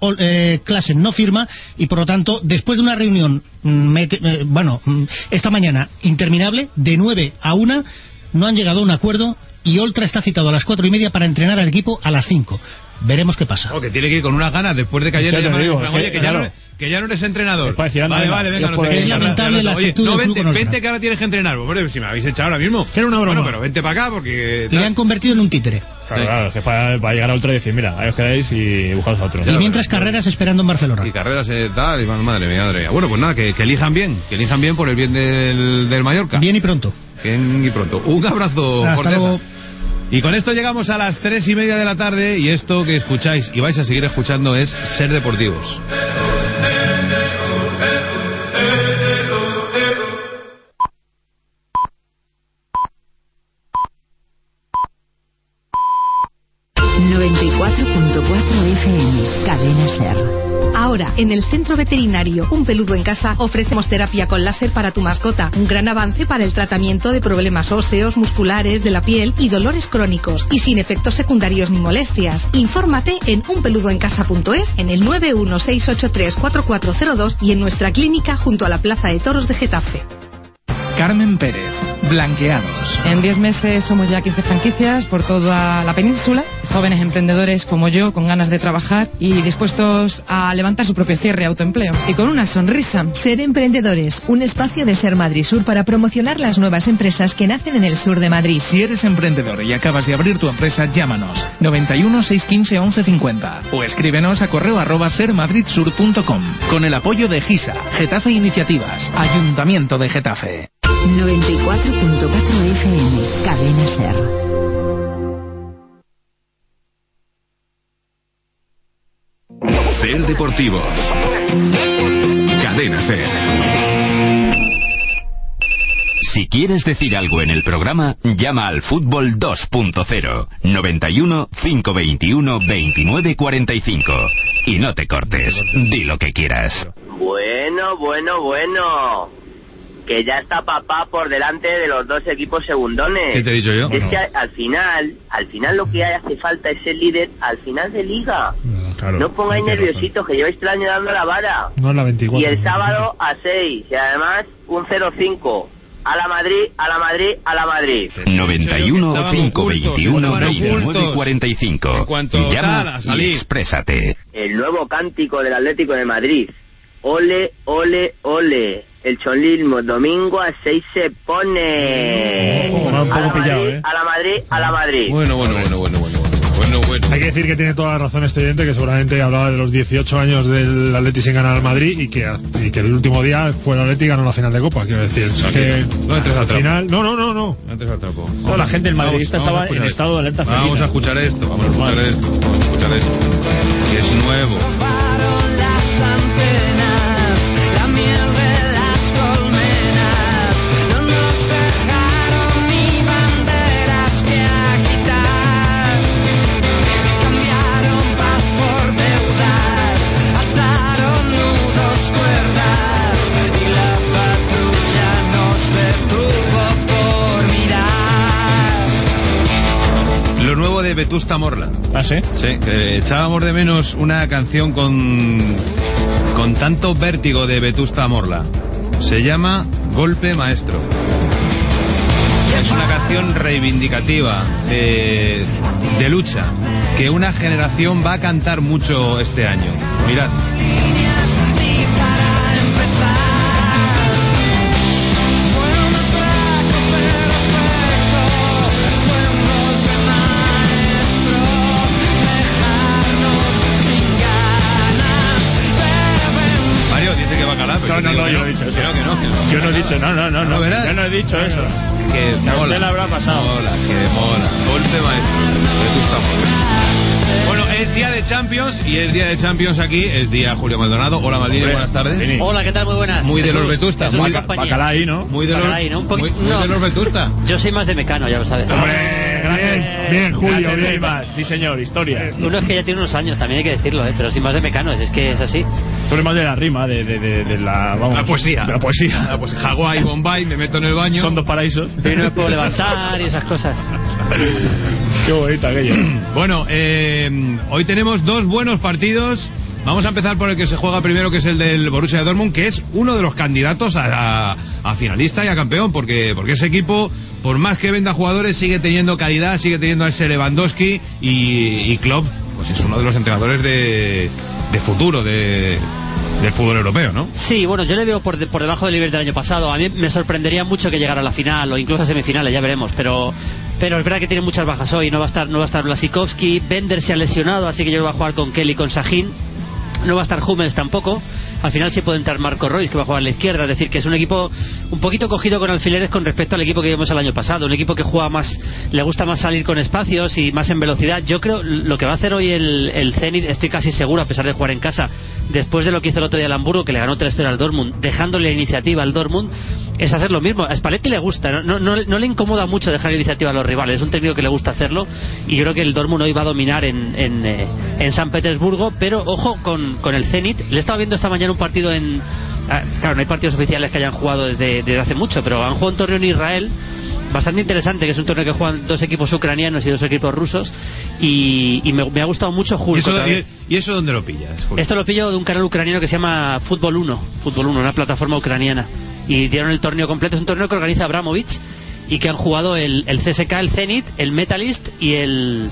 Eh, Klassen no firma y por lo tanto después de una reunión mete, eh, bueno esta mañana interminable de nueve a una no han llegado a un acuerdo y Oltra está citado a las cuatro y media para entrenar al equipo a las cinco. Veremos qué pasa. Oh, que tiene que ir con unas ganas después de que ayer le llamaron y dijeron, oye, que, claro. ya no, que ya no eres entrenador. Vale, vale, vale, venga, no sé qué. Es lamentable la actitud Oye, no, del vente, club vente que ahora tienes que entrenar. Hombre, si me habéis echado ahora mismo. Era una broma. Bueno, pero vente para acá porque... Le han convertido en un títere. Claro, claro, que para, para llegar a Ultra y decir, mira, ahí os quedáis y buscaos a otro. Y mientras Carreras esperando en Barcelona. Y Carreras eh, tal, y madre mía, madre mía. Bueno, pues nada, que, que elijan bien, que elijan bien por el bien del, del Mallorca. Bien y pronto. Bien y pronto. Un abrazo, Hasta Forteza. luego. Y con esto llegamos a las tres y media de la tarde y esto que escucháis y vais a seguir escuchando es Ser Deportivos. noventa y cuatro punto cuatro F M, Cadena Ser. Ahora, en el Centro Veterinario Un Peludo en Casa, ofrecemos terapia con láser para tu mascota. Un gran avance para el tratamiento de problemas óseos, musculares, de la piel y dolores crónicos. Y sin efectos secundarios ni molestias. Infórmate en un peludo en casa punto es, en el nueve uno seis ocho tres cuatro cuatro cero dos y en nuestra clínica junto a la Plaza de Toros de Getafe. Carmen Pérez, Blanqueados. En diez meses somos ya quince franquicias por toda la península, jóvenes emprendedores como yo, con ganas de trabajar y dispuestos a levantar su propio cierre autoempleo. Y con una sonrisa. Ser Emprendedores, un espacio de Ser Madrid Sur para promocionar las nuevas empresas que nacen en el sur de Madrid. Si eres emprendedor y acabas de abrir tu empresa, llámanos noventa y uno, seiscientos quince, once cincuenta o escríbenos a correo arroba sermadridsur punto com con el apoyo de GISA, Getafe Iniciativas, Ayuntamiento de Getafe. noventa y cuatro punto cuatro F M, Cadena Ser. Ser Deportivos. Cadena Ser. Si quieres decir algo en el programa, llama al Fútbol dos punto cero, noventa y uno, cinco veintiuno, veintinueve cuarenta y cinco. Y no te cortes, di lo que quieras. Bueno, bueno, bueno. Que ya está papá por delante de los dos equipos segundones. ¿Qué te he dicho yo? Es no. que al final, al final lo que hace falta es el líder al final de liga. No, claro, no pongáis no nerviositos, que lleváis todo el año dando la vara. No es la veinticuatro. Y el sábado a seis, y además un cero cinco. A la Madrid, a la Madrid, a la Madrid. noventa y uno, cinco veintiuno, veintinueve cuarenta y cinco. Llama y exprésate. El nuevo cántico del Atlético de Madrid. Ole, ole, ole. El cholismo, domingo a seis se pone. Oh, no, un poco a, la pillado, Madrid, ¿eh? a la Madrid, a la Madrid. Bueno, bueno, bueno, bueno, bueno. Bueno, bueno. Hay que decir que tiene toda la razón este oyente, que seguramente hablaba de los dieciocho años del Atleti sin ganar al Madrid y que, y que el último día fue el Atleti y ganó la final de Copa, quiero decir. No, que no entres al trapo. final, no, no, no, no. No entres al trapo. No, la gente del madridista Vamos, estaba vamos en estado de alerta felina. Vamos a escuchar esto, vamos a escuchar Vale. esto, vamos a escuchar esto. Que es nuevo. De Vetusta Morla. ¿Ah, sí? Sí, que echábamos de menos una canción con con tanto vértigo de Vetusta Morla. Se llama Golpe Maestro. Es una canción reivindicativa, de, de lucha, que una generación va a cantar mucho este año. Mirad. No, no, no, yo no he dicho eso. Creo que no, que no. Yo no he dicho, no, no, no, no, ¿verás? yo no he dicho eso. Que a mola. usted le habrá pasado. Mola, que mola. Golpe maestro. Me gusta mucho. Bueno, es día de Champions y es día de Champions aquí. Es día Julio Maldonado. Hola, Maldini, buenas tardes. Vení. Hola, ¿qué tal? Muy buenas. Muy de Jesús, los Vetusta. Jesús Muy y compañía. Bacalá ahí, ¿no? Muy de los, Bacalá ahí, ¿no? Un poqui- muy, muy no. de los Vetusta. Yo soy más de Mecano, ya lo sabes. Hombre, bien, bien, Julio, bien más. Sí, señor, historia. Uno es que ya tiene unos años, también hay que decirlo, ¿eh? Pero soy más de Mecano, es que es así. Tú eres más de la rima, de, de, de, de la... Vamos, La poesía. De la poesía. Ah, pues Hawái, Bombay, me meto en el baño. Son dos paraísos. Y no me puedo levantar y esas cosas. Qué bonita aquello. Bueno, eh, hoy tenemos dos buenos partidos. Vamos a empezar por el que se juega primero, que es el del Borussia Dortmund, que es uno de los candidatos a, a, a finalista y a campeón, porque porque ese equipo, por más que venda jugadores, sigue teniendo calidad, sigue teniendo a ese Lewandowski, y, y Klopp pues es uno de los entrenadores de, de futuro de, del fútbol europeo, ¿no? Sí, bueno, yo le veo por, de, por debajo del nivel del año pasado. A mí me sorprendería mucho que llegara a la final o incluso a semifinales, ya veremos, pero... Pero es verdad que tiene muchas bajas hoy. No va a estar, no va a estar Blasicowski, Bender se ha lesionado, así que yo voy a jugar con Kelly y con Sahin. No va a estar Hummels tampoco. Al final sí puede entrar Marco Reus, que va a jugar a la izquierda. Es decir, que es un equipo un poquito cogido con alfileres con respecto al equipo que vimos el año pasado. Un equipo que juega más, le gusta más salir con espacios y más en velocidad. Yo creo lo que va a hacer hoy el, el Zenit, estoy casi seguro, a pesar de jugar en casa, después de lo que hizo el otro día el Hamburgo, que le ganó tres cero al Dortmund, dejándole la iniciativa al Dortmund, es hacer lo mismo. A Spalletti le gusta, no, no, no, no le incomoda mucho dejar la iniciativa a los rivales. Es un técnico que le gusta hacerlo y yo creo que el Dortmund hoy va a dominar en, en, eh, en San Petersburgo. Pero ojo con, con el Zenit. Le he estado viendo esta mañana un partido en... Ah, claro, no hay partidos oficiales que hayan jugado desde, desde hace mucho, pero han jugado un torneo en Israel bastante interesante, que es un torneo que juegan dos equipos ucranianos y dos equipos rusos, y, y me, me ha gustado mucho Hulk. ¿Y eso, y, ¿Y eso dónde lo pillas, Julio? Esto lo pillo de un canal ucraniano que se llama Fútbol uno, Fútbol uno, una plataforma ucraniana, y dieron el torneo completo. Es un torneo que organiza Abramovich y que han jugado el, el C S K, el Zenit, el Metalist y el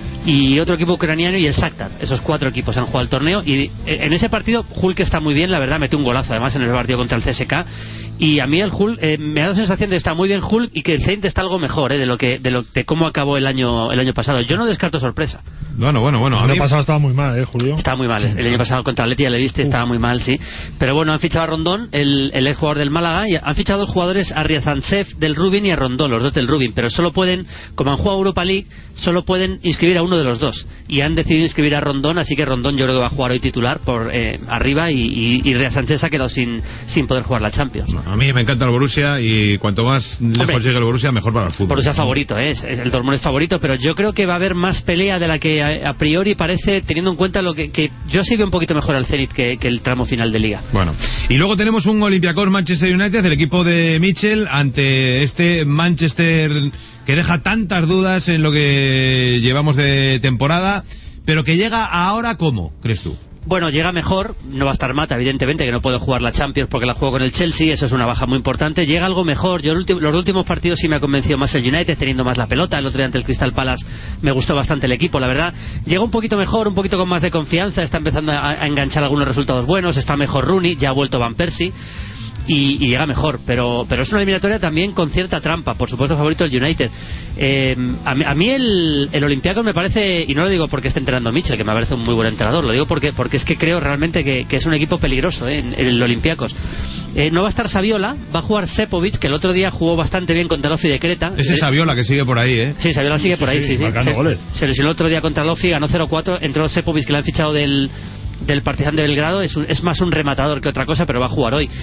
y otro equipo ucraniano y el Shakhtar. Esos cuatro equipos han jugado el torneo y en ese partido Hulk está muy bien, la verdad, metió un golazo además en el partido contra el C S K. Y a mí el Hulk eh, me da la sensación de que está muy bien Hulk y que el Zenit está algo mejor eh, de lo que de lo de cómo acabó el año el año pasado. Yo no descarto sorpresa. Bueno, bueno, bueno. El año pasado estaba muy mal, ¿eh, Julio? Estaba muy mal. El año pasado contra Atleti, ya le viste, estaba muy mal, sí. Pero bueno, han fichado a Rondón, el, el ex jugador del Málaga, y han fichado dos jugadores, a Riazansev del Rubin y a Rondón, los dos del Rubin. Pero solo pueden, como han jugado Europa League, solo pueden inscribir a uno de los dos. Y han decidido inscribir a Rondón, así que Rondón yo creo que va a jugar hoy titular por eh, arriba y, y, y Riazansev se ha quedado sin, sin poder jugar la Champions. A mí me encanta el Borussia y cuanto más lejos llegue el Borussia, mejor para el fútbol. Borussia favorito, ¿eh? El Dortmund es favorito, pero yo creo que va a haber más pelea de la que a, a priori parece, teniendo en cuenta lo que, que yo sí veo un poquito mejor al Zenit que, que el tramo final de Liga. Bueno, y luego tenemos un Olympiacos Manchester United, el equipo de Mitchell, ante este Manchester que deja tantas dudas en lo que llevamos de temporada, pero que llega ahora, ¿cómo crees tú? Bueno, llega mejor, no va a estar Mata, evidentemente, que no puede jugar la Champions porque la juego con el Chelsea, eso es una baja muy importante. Llega algo mejor, yo los últimos partidos sí me ha convencido más el United, teniendo más la pelota. El otro día ante el Crystal Palace me gustó bastante el equipo, la verdad. Llega un poquito mejor, un poquito con más de confianza, está empezando a, a enganchar algunos resultados buenos, está mejor Rooney, ya ha vuelto Van Persie. Y, y llega mejor, pero pero es una eliminatoria también con cierta trampa, por supuesto favorito el United. Eh, a, mí, a mí el, el Olympiacos me parece, y no lo digo porque esté entrenando Mitchell, que me parece un muy buen entrenador, lo digo porque porque es que creo realmente que, que es un equipo peligroso eh, en, en el Olympiacos. Eh, no va a estar Saviola, va a jugar Sepovic, que el otro día jugó bastante bien contra el Lofi de Creta. Ese es Saviola que sigue por ahí, ¿eh? Sí, Saviola sigue por ahí, sí, sí. sí. Se, goles. se lesionó el otro día contra el Lofi, ganó cero cuatro, entró Sepovic, que le han fichado del del Partizan de Belgrado, es, un, es más un rematador que otra cosa, pero va a jugar hoy.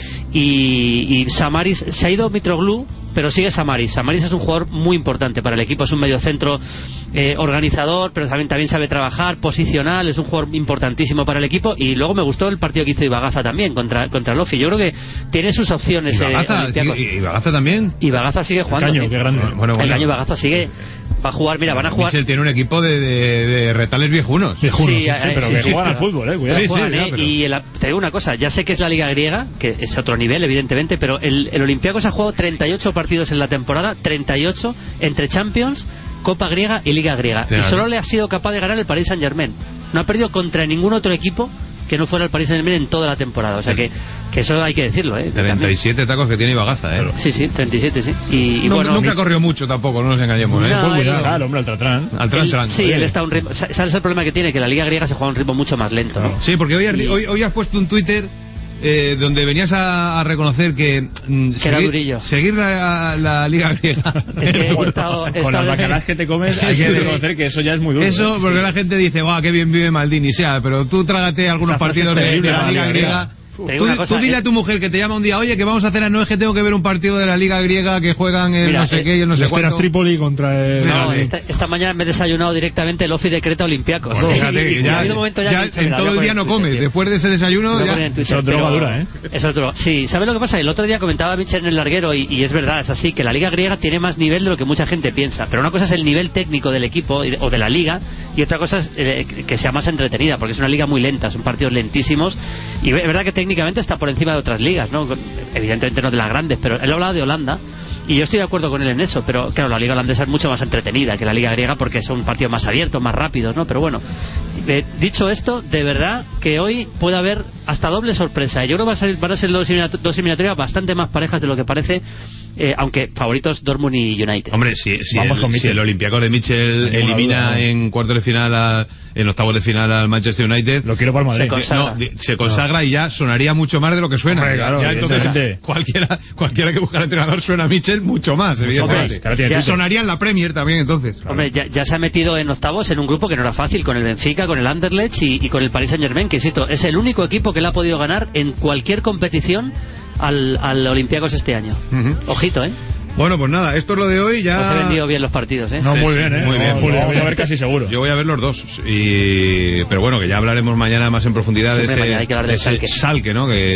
Y, y Samaris, se ha ido Mitroglou, pero sigue Samaris. Samaris es un jugador muy importante para el equipo, es un mediocentro eh, organizador, pero también, también sabe trabajar, posicional, es un jugador importantísimo para el equipo. Y luego me gustó el partido que hizo Ibagaza también contra, contra Lofi. Yo creo que tiene sus opciones. ¿Ibagaza, eh, ¿Ibagaza también? Ibagaza sigue jugando. El Caño, qué grande. Bueno, bueno. El Caño Ibagaza sigue. Va a jugar, mira, van a jugar. Mitchell tiene un equipo de, de, de retales viejunos. Viejunos, sí, sí, sí, pero sí, que sí, juegan pero, al fútbol, eh, cuidado. Sí, juegan, sí, eh, no, pero... Y el, te digo una cosa, ya sé que es la Liga Griega, que es otro nivel, evidentemente, pero el, el Olympiacos ha jugado treinta y ocho partidos en la temporada, treinta y ocho entre Champions, Copa Griega y Liga Griega. Claro. Y solo le ha sido capaz de ganar el Paris Saint-Germain. No ha perdido contra ningún otro equipo que no fuera el Paris Saint-Germain en toda la temporada. O sea que, que eso hay que decirlo, ¿eh? treinta y siete tacos que tiene Ibagaza, ¿eh? Sí, sí, treinta y siete, sí. Y, y no, bueno, nunca Mitch... corrió mucho tampoco, no nos engañemos, ¿eh? No, pues él... claro, hombre, al Tratrán. Al Tratrán. Sí, él está a un ritmo... ¿Sabes el problema que tiene? Que la Liga Griega se juega a un ritmo mucho más lento, ¿no? Sí, porque hoy has, y... hoy, hoy has puesto un Twitter... Eh, donde venías a, a reconocer que, mm, que seguir, durillo. seguir la, la Liga Griega es que he estado, he con las bacanas que te comes hay que reconocer que eso ya es muy duro. Eso porque sí. La gente dice, guau, qué bien vive Maldini, sea, pero tú trágate algunos partidos de, de la Liga Griega. Tú, cosa, tú dile eh, a tu mujer que te llama un día, oye, que vamos a hacer a no es que tengo que ver un partido de la Liga Griega que juegan el mira, no sé eh, qué, yo no sé cuánto. Tripoli contra el... No, esta, esta mañana me he desayunado directamente el Ofi de Creta Olympiacos. Bueno, fíjate, y, ya, ya, ya, ya en todo el día no comes, después de ese desayuno ya... Eso es droga dura, ¿eh? Eso es droga. Sí, ¿sabes lo que pasa? El otro día comentaba Michel en el larguero y, y es verdad, es así, que la Liga Griega tiene más nivel de lo que mucha gente piensa, pero una cosa es el nivel técnico del equipo o de la Liga y otra cosa es eh, que sea más entretenida, porque es una liga muy lenta, son partidos lentísimos y es verdad que técnicamente está por encima de otras ligas, ¿no? Evidentemente no de las grandes, pero él hablaba de Holanda y yo estoy de acuerdo con él en eso, pero claro, la liga holandesa es mucho más entretenida que la liga griega porque son partidos más abiertos, más rápidos, ¿no? Pero bueno, eh, dicho esto, de verdad que hoy puede haber hasta doble sorpresa. Yo creo que va a ser, van a ser dos, eliminator- dos eliminatorias bastante más parejas de lo que parece, eh, aunque favoritos Dortmund y United. Hombre, si, si, Vamos el, con si el Olympiacos de Mitchell elimina duda, en cuartos de final, a, en octavos de final al Manchester United, lo quiero para Madrid. Se consagra, no, se consagra no. Y ya sonaría mucho más de lo que suena. Hombre, claro, ya, entonces, cualquiera, cualquiera que busque al entrenador suena a Mitchell mucho más, evidentemente. Hombre, ya, y sonaría en la Premier también, entonces. Hombre, ya, ya se ha metido en octavos en un grupo que no era fácil, con el Benfica, con el Anderlecht y, y con el Paris Saint-Germain, que insisto, es el único equipo que le ha podido ganar en cualquier competición al, al Olympiacos este año. Uh-huh. Ojito, ¿eh? Bueno, pues nada, esto es lo de hoy. Ya os he vendido bien los partidos, ¿eh? No, sí, muy sí, bien, ¿eh? Muy bien. No, Muy vamos a ver casi seguro. Yo voy a ver los dos. Y... Pero bueno, que ya hablaremos mañana más en profundidad. Siempre de ese, mañana hay que hablar del ese Salque. Salque, ¿no? Que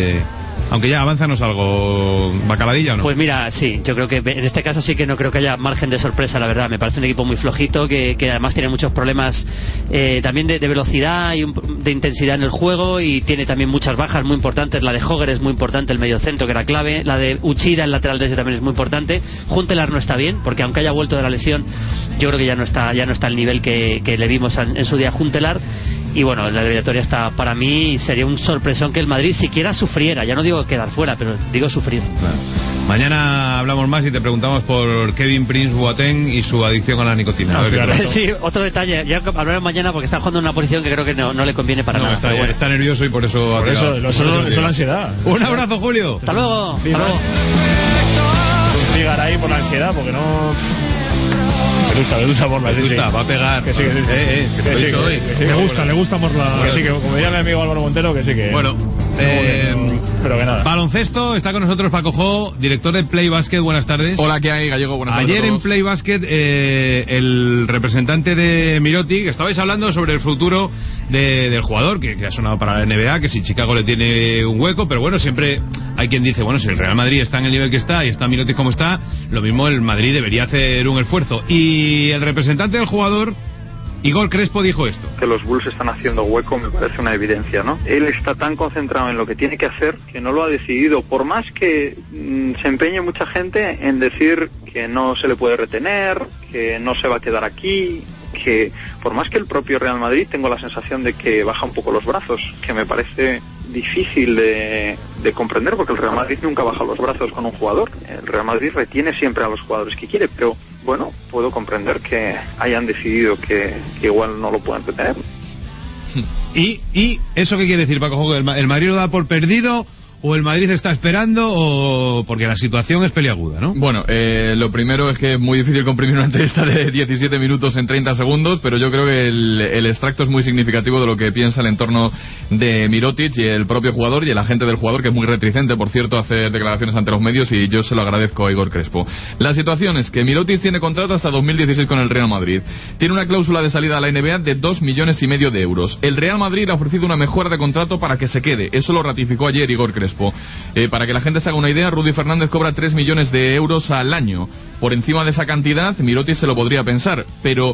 Aunque ya avánzanos algo, ¿Bacaladilla o no? Pues mira, sí, yo creo que en este caso sí que no creo que haya margen de sorpresa, la verdad. Me parece un equipo muy flojito, que, que además tiene muchos problemas eh, también de, de velocidad y un, de intensidad en el juego, y tiene también muchas bajas muy importantes. La de Hoger es muy importante, el mediocentro que era clave, la de Uchida, el lateral derecho, también es muy importante. Juntelar no está bien, porque aunque haya vuelto de la lesión, yo creo que ya no está ya no está al nivel que, que le vimos en, en su día Juntelar. Y bueno, la eliminatoria está, para mí sería un sorpresón que el Madrid siquiera sufriera. Ya no digo quedar fuera, pero digo sufrir. Claro. Mañana hablamos más y te preguntamos por Kevin Prince Boateng y su adicción a la nicotina. A ver, claro. Sí, otro detalle, ya hablaremos mañana porque está jugando en una posición que creo que no, no le conviene para no, nada. Está, pero bueno. está nervioso y por eso... Por ha eso, eso, eso, eso la ansiedad. Un abrazo, Julio. Hasta luego. Hasta luego. Un cigarro ahí por la ansiedad, porque no... Le gusta, le gusta Morla, le gusta, va a pegar. Que sí, que sí. Eh, eh, que que sí, sí, que, que, que le gusta, le gusta Morla. Que sí, que como diría mi amigo Álvaro Montero, que sí que... Bueno, eh, no, pero que nada. Baloncesto, está con nosotros Paco Jo, director de Play Basket, buenas tardes. Hola, ¿qué hay, Gallego? Buenas tardes. Ayer en Play Basket, eh, el representante de Mirotic, estabais hablando sobre el futuro de, del jugador, que, que ha sonado para la N B A, que si Chicago le tiene un hueco, pero bueno, siempre hay quien dice, bueno, si el Real Madrid está en el nivel que está y está Mirotic como está, lo mismo el Madrid debería hacer un esfuerzo. Y el representante del jugador, Igor Crespo, dijo esto. Que los Bulls están haciendo hueco me parece una evidencia, ¿no? Él está tan concentrado en lo que tiene que hacer que no lo ha decidido, por más que mmm, se empeñe mucha gente en decir que no se le puede retener, que no se va a quedar aquí, que por más que el propio Real Madrid tengo la sensación de que baja un poco los brazos, que me parece difícil de, de comprender, porque el Real Madrid nunca baja los brazos con un jugador. El Real Madrid retiene siempre a los jugadores que quiere, pero bueno, puedo comprender que hayan decidido que, que igual no lo puedan retener. ¿Y, y eso qué quiere decir, Paco? ¿El, el Madrid lo da por perdido o el Madrid está esperando o...? Porque la situación es peliaguda, ¿no? Bueno, eh, lo primero es que es muy difícil comprimir una entrevista de diecisiete minutos en treinta segundos, pero yo creo que el, el extracto es muy significativo de lo que piensa el entorno de Mirotic y el propio jugador y el agente del jugador, que es muy reticente, por cierto, a hacer declaraciones ante los medios, y yo se lo agradezco a Igor Crespo. La situación es que Mirotic tiene contrato hasta dos mil dieciséis con el Real Madrid. Tiene una cláusula de salida a la N B A de dos millones y medio de euros. El Real Madrid le ha ofrecido una mejora de contrato para que se quede. Eso lo ratificó ayer Igor Crespo. Eh, para que la gente se haga una idea, Rudy Fernández cobra tres millones de euros al año. Por encima de esa cantidad, Mirotic se lo podría pensar, pero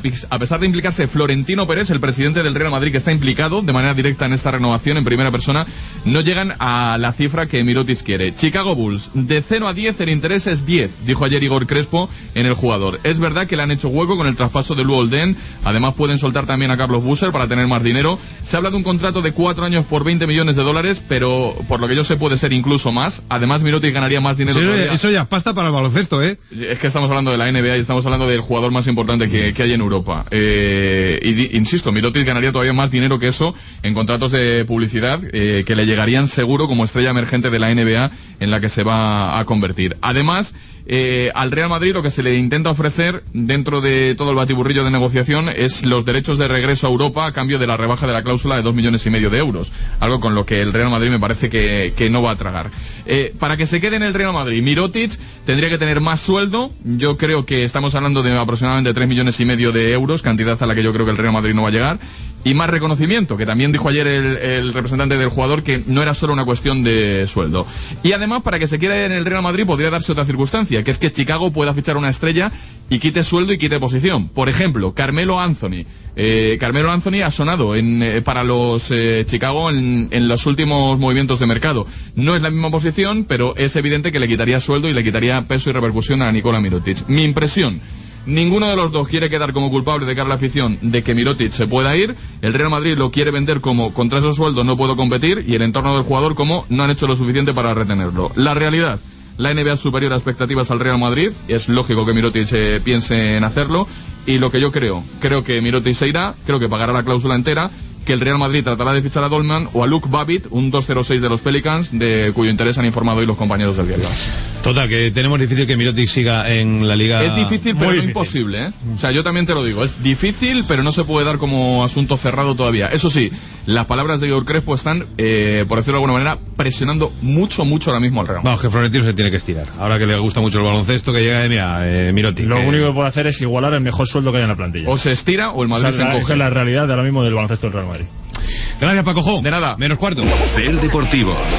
a pesar de implicarse Florentino Pérez, el presidente del Real Madrid, que está implicado de manera directa en esta renovación en primera persona, no llegan a la cifra que Mirotic quiere. Chicago Bulls, de cero a diez el interés es diez, dijo ayer Igor Crespo en el jugador. Es verdad que le han hecho hueco con el traspaso de Luol Deng, además pueden soltar también a Carlos Busser para tener más dinero. Se habla de un contrato de cuatro años por veinte millones de dólares, pero por lo que yo sé puede ser incluso más. Además Mirotic ganaría más dinero. Sí, eso ya es pasta para el baloncesto, ¿eh? Es que estamos hablando de la N B A y estamos hablando del jugador más importante que, que hay en Europa. Eh, y di, insisto, Mirotic ganaría todavía más dinero que eso en contratos de publicidad eh, que le llegarían seguro como estrella emergente de la N B A en la que se va a convertir. Además, eh, al Real Madrid lo que se le intenta ofrecer dentro de todo el batiburrillo de negociación es los derechos de regreso a Europa a cambio de la rebaja de la cláusula de dos millones y medio de euros, algo con lo que el Real Madrid me parece que, que no va a tragar. Eh, para que se quede en el Real Madrid, Mirotic tendría que tener más sueldo. Yo creo que estamos hablando de aproximadamente tres millones y medio de euros, cantidad a la que yo creo que el Real Madrid no va a llegar, y más reconocimiento, que también dijo ayer el, el representante del jugador que no era solo una cuestión de sueldo. Y además, para que se quede en el Real Madrid podría darse otra circunstancia, que es que Chicago pueda fichar una estrella y quite sueldo y quite posición. Por ejemplo, Carmelo Anthony. Eh, Carmelo Anthony ha sonado en, eh, para los eh, Chicago en, en los últimos movimientos de mercado. No es la misma posición, pero es evidente que le quitaría sueldo y le quitaría peso y repercusión a Nikola Mirotic. Mi impresión: ninguno de los dos quiere quedar como culpable de cara a la afición de que Mirotic se pueda ir. El Real Madrid lo quiere vender como contra esos sueldos no puedo competir, y el entorno del jugador como no han hecho lo suficiente para retenerlo. La realidad: la N B A es superior a expectativas al Real Madrid. Es lógico que Mirotic eh, piense en hacerlo. Y lo que yo creo, creo que Mirotic se irá, creo que pagará la cláusula entera, que el Real Madrid tratará de fichar a Dolman o a Luke Babbitt, un dos cero seis de los Pelicans, de cuyo interés han informado hoy los compañeros del diario. Total, que tenemos difícil que Mirotic siga en la liga. Es difícil, pero no difícil. Imposible, ¿eh? O sea, yo también te lo digo, es difícil, pero no se puede dar como asunto cerrado todavía. Eso sí, las palabras de Igor Crespo están, eh, por decirlo de alguna manera, presionando mucho, mucho ahora mismo al Real Madrid. Vamos, que Florentino se tiene que estirar. Ahora que le gusta mucho el baloncesto, que llega de mira, eh, Mirotic. Lo que... único que puede hacer es igualar el mejor sueldo que hay en la plantilla. O se estira o el Madrid o sea, se encoge. Esa es la realidad de ahora mismo del baloncesto del Real Madrid. Gracias, Paco Jo. De nada. Menos cuarto. Ser Deportivos.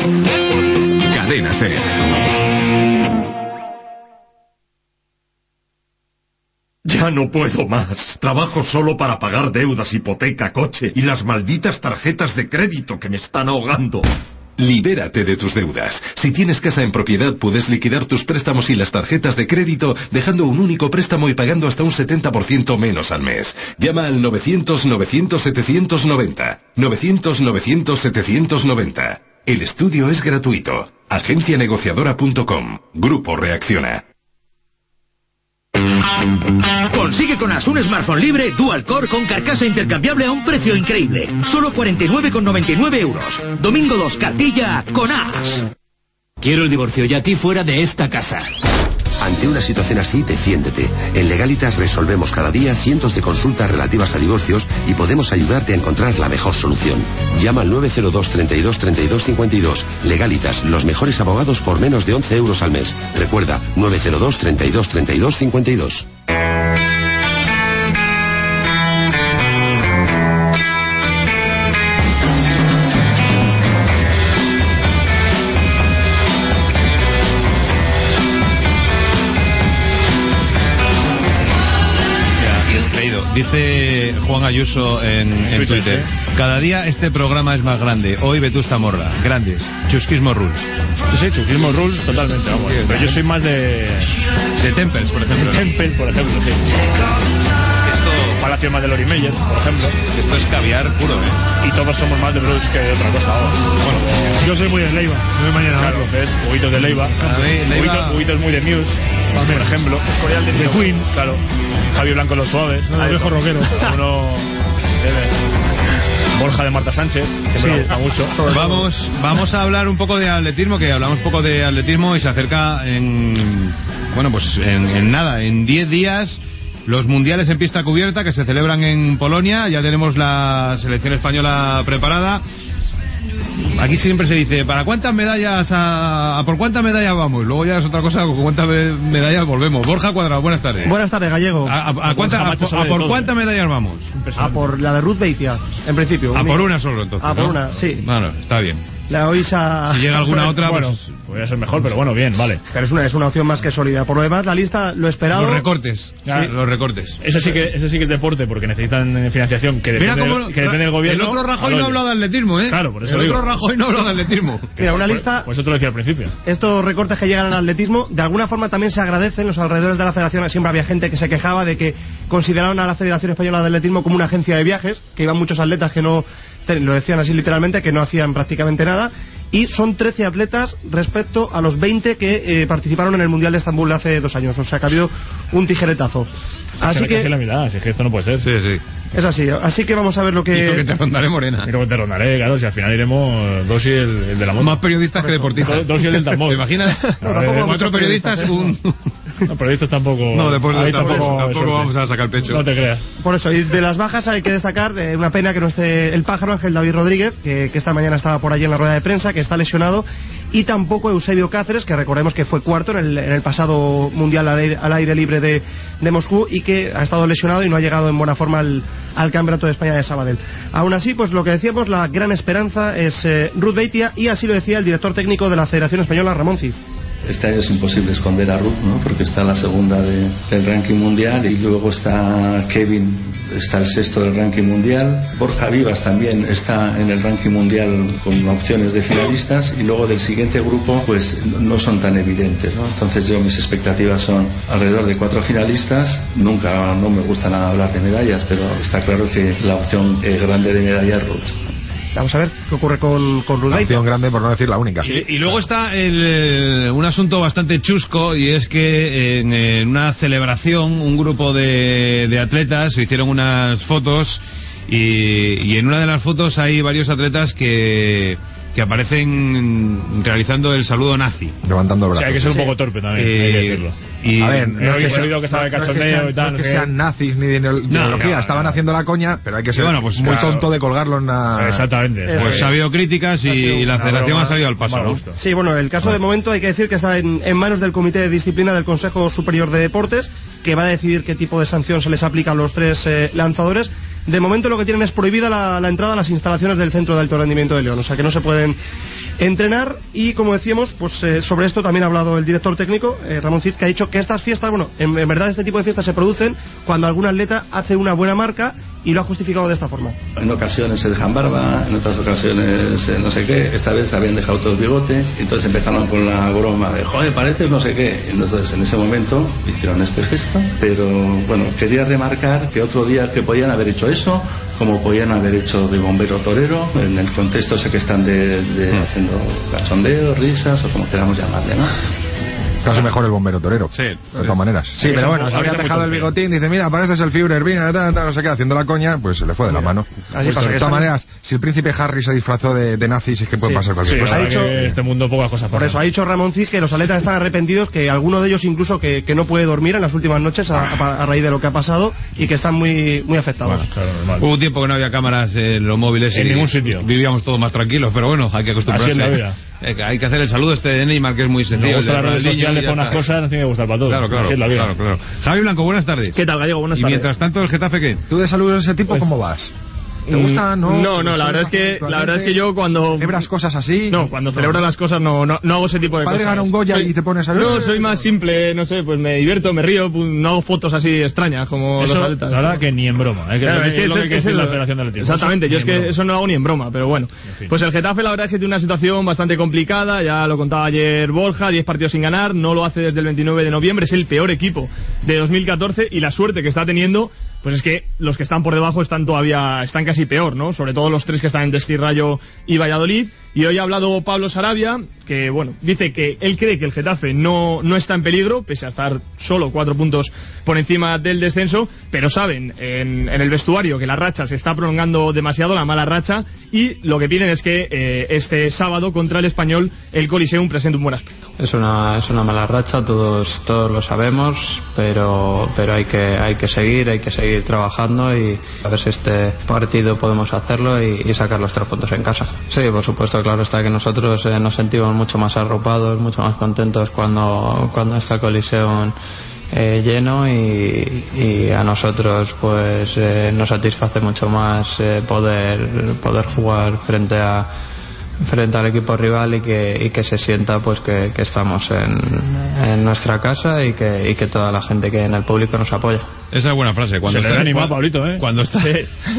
Cadena SER. Ya no puedo más. Trabajo solo para pagar deudas, hipoteca, coche y las malditas tarjetas de crédito que me están ahogando. Libérate de tus deudas. Si tienes casa en propiedad, puedes liquidar tus préstamos y las tarjetas de crédito dejando un único préstamo y pagando hasta un setenta por ciento menos al mes. Llama al novecientos novecientos setecientos noventa. novecientos novecientos setecientos noventa. El estudio es gratuito. agencia negociadora punto com. Grupo Reacciona. Consigue con As un smartphone libre Dual Core con carcasa intercambiable a un precio increíble. Solo cuarenta y nueve con noventa y nueve euros. Domingo dos, cartilla con As. Quiero el divorcio y a ti fuera de esta casa. Ante una situación así, defiéndete. En Legalitas resolvemos cada día cientos de consultas relativas a divorcios y podemos ayudarte a encontrar la mejor solución. Llama al nueve cero dos, treinta y dos, treinta y dos, cincuenta y dos. Legalitas, los mejores abogados por menos de once euros al mes. Recuerda, nueve cero dos, treinta y dos, treinta y dos, cincuenta y dos. Dice Juan Ayuso en, en Twitter, cada día este programa es más grande. Hoy Vetusta Morla, grandes. Chusquismo Rules. Sí, sí, Chusquismo Rules, totalmente, vamos. Sí, pero yo soy más de... De Temples, por ejemplo. De Temples, por ejemplo, sí. Esto... Palacio más de Lori Meyer, por ejemplo. Esto es caviar puro, ¿eh? Y todos somos más de blues que de otra cosa ahora. Bueno, de... yo soy muy de Leiva. No mañana. Claro, ves, Huguitos de Leiva. Huguitos muy de Muse, por ejemplo. De, de Queen. Claro. Javi Blanco Los Suaves. No, el viejo rockero. Uno... Borja de Marta Sánchez, que sí, me gusta mucho. Vamos, vamos a hablar un poco de atletismo, que hablamos un poco de atletismo y se acerca en... Bueno, pues en, en nada, en diez días... Los mundiales en pista cubierta que se celebran en Polonia. Ya tenemos la selección española preparada. Aquí siempre se dice, ¿para cuántas medallas a, a por cuántas medallas vamos? Luego ya es otra cosa, con cuántas medallas volvemos. Borja Cuadrado, buenas tardes. Buenas tardes, Gallego. ¿A, a, a, cuánta, a, a por cuántas medallas vamos? A por la de Ruth Beitia, en principio. A por una solo, entonces. A por ¿no? una, sí. Bueno, está bien. La oís a... Si llega alguna otra, bueno, pues... podría ser mejor, pero bueno, bien, vale. Pero es una, es una opción más que sólida. Por lo demás, la lista, lo esperado... Los recortes, sí. Los recortes. Ese sí que ese sí que es deporte, porque necesitan financiación que depende, Mira cómo, que depende del gobierno. El otro Rajoy no ha hablado de atletismo, ¿eh? Claro, por eso El digo. otro Rajoy no ha hablado de atletismo. Mira, una lista... Pues, pues eso te lo decía al principio. Estos recortes que llegan al atletismo, de alguna forma también se agradecen. Los alrededores de la federación siempre había gente que se quejaba de que consideraban a la Federación Española de Atletismo como una agencia de viajes, que iban muchos atletas que no... Lo decían así literalmente, que no hacían prácticamente nada. Y son trece atletas respecto a los veinte que eh, participaron en el Mundial de Estambul hace dos años. O sea que ha habido un tijeretazo. Así se que... Casi la mitad, así que esto no puede ser. Sí, sí. Es así. Así que vamos a ver lo que... Y lo que te rondaré, Morena. Y lo que te rondaré, claro, si al final iremos dos y el, el de la moto. Más periodistas que deportistas. Dos y el del tambor. ¿Te imaginas? No, tampoco cuatro periodistas, ¿eh? un... No, periodistas tampoco... No, después ahí tampoco, tampoco, tampoco vamos a sacar pecho. No te creas. Por eso, y de las bajas hay que destacar, eh, una pena que no esté el pájaro Ángel David Rodríguez, que, que esta mañana estaba por allí en la rueda de prensa, que está lesionado, y tampoco Eusebio Cáceres, que recordemos que fue cuarto en el, en el pasado Mundial al aire, al aire libre de, de Moscú, y que ha estado lesionado y no ha llegado en buena forma al, al Campeonato de España de Sabadell. Aún así, pues lo que decíamos, la gran esperanza es eh, Ruth Beitia, y así lo decía el director técnico de la Federación Española, Ramón Cid. Este año es imposible esconder a Ruth, ¿no? Porque está la segunda de, del ranking mundial, y luego está Kevin, está el sexto del ranking mundial. Borja Vivas también está en el ranking mundial con opciones de finalistas, y luego del siguiente grupo pues no son tan evidentes, ¿no? Entonces yo mis expectativas son alrededor de cuatro finalistas. Nunca, no me gusta nada hablar de medallas, pero está claro que la opción eh, grande de medalla es Ruth. Vamos a ver qué ocurre con, con Ruth Beitia. Una opción grande, por no decir la única. Y, y luego está el, eh, un asunto bastante chusco, y es que en, en una celebración un grupo de, de atletas se hicieron unas fotos, y, y en una de las fotos hay varios atletas que... que aparecen realizando el saludo nazi. Levantando brazos. O sea, hay que ser un poco torpe también, eh, hay que decirlo. Y, a ver, no he es que, oído que estaba de cachondeo no es que sean, y tal. no es que que... sean nazis ni de ideología, no, no, estaban no. haciendo la coña, pero hay que ser bueno, pues, muy claro. tonto de colgarlo en una... Exactamente. Pues ha habido críticas y, y la federación ha salido al paso, ¿no? Sí, bueno, el caso de momento hay que decir que está en, en manos del Comité de Disciplina del Consejo Superior de Deportes, que va a decidir qué tipo de sanción se les aplica a los tres eh, lanzadores. De momento lo que tienen es prohibida la, la entrada a las instalaciones del Centro de Alto Rendimiento de León, o sea que no se pueden entrenar. Y como decíamos, pues eh, sobre esto también ha hablado el director técnico, eh, Ramón Cid, que ha dicho que estas fiestas, bueno, en, en verdad este tipo de fiestas se producen cuando algún atleta hace una buena marca, y lo ha justificado de esta forma. En ocasiones se dejan barba, en otras ocasiones eh, no sé qué. Esta vez habían dejado todo el bigote, entonces empezaron con la broma de joder, pareces no sé qué. Entonces en ese momento hicieron este gesto, pero bueno, quería remarcar que otro día que podían haber hecho eso, como podían haber hecho de bombero torero, en el contexto ese que están de, de mm. haciendo cachondeos, risas o como queramos llamarle, ¿no? Casi mejor el bombero torero. Sí. De todas maneras. Sí, pero bueno, se había dejado el bigotín, dice, mira, pareces el Führer, mira, ta, ta, no sé qué, haciendo la coña, pues se le fue de la mano. Así pues, pasa, de todas maneras, si el príncipe Harry se disfrazó de, de nazis, es que puede sí. pasar cualquier sí, cosa. Ha dicho, este mundo pocas cosas por eso ha dicho Ramón Cid que los atletas están arrepentidos, que alguno de ellos incluso que, que no puede dormir en las últimas noches a, a, a raíz de lo que ha pasado, y que están muy muy afectados. Bueno, claro, hubo un tiempo que no había cámaras en los móviles en y ningún sitio. Vivíamos todos más tranquilos, pero bueno, hay que acostumbrarse. Así es la vida. Hay que hacer el saludo este de Neymar, que es muy sencillo. Me gusta las redes sociales para unas cosas, no tiene que gustar para todos. Claro, claro, claro, claro. Javi Blanco, buenas tardes. ¿Qué tal, Gallego? Buenas y tardes. Y mientras tanto, ¿el Getafe qué? ¿Tú de saludos de ese tipo pues, cómo vas? ¿Te gusta? No, no, no la verdad es que la verdad es que yo cuando celebras cosas así. No, cuando celebro las cosas no, no no hago ese tipo de cosas. Padre gana un Goya soy, y te pones a ver. No, soy más simple, no sé, pues me divierto, me río, pues, no hago fotos así extrañas como eso, los atletas. La verdad que ni en broma, ¿eh? que claro, es, que es lo que, que es el, la Federación del Atletismo. Exactamente, yo es que eso no lo hago ni en broma, pero bueno. En fin. Pues el Getafe la verdad es que tiene una situación bastante complicada, ya lo contaba ayer Borja, diez partidos sin ganar, no lo hace desde el veintinueve de noviembre, es el peor equipo de dos mil catorce, y la suerte que está teniendo pues es que los que están por debajo están todavía, están casi peor, ¿no? Sobre todo los tres que están en Destí, Rayo y Valladolid. Y hoy ha hablado Pablo Sarabia, que bueno, dice que él cree que el Getafe no, no está en peligro, pese a estar solo cuatro puntos por encima del descenso, pero saben en, en el vestuario que la racha se está prolongando demasiado, la mala racha, y lo que piden es que eh, este sábado contra el Español el Coliseum presente un buen aspecto. Es una, es una mala racha, todos, todos lo sabemos, pero, pero hay que, hay que seguir, hay que seguir trabajando y a ver si este partido podemos hacerlo y, y sacar los tres puntos en casa. Sí, por supuesto, claro está que nosotros eh, nos sentimos mucho más arropados, mucho más contentos cuando, cuando está el Coliseum eh, lleno, y, y a nosotros pues eh, nos satisface mucho más eh, poder, poder jugar frente a frente al equipo rival y que, y que se sienta pues que, que estamos en, en nuestra casa y que, y que toda la gente que hay en el público nos apoya. Esa es buena frase. Cuando se está le anima a Pablito, ¿eh? Cuando está... Sí.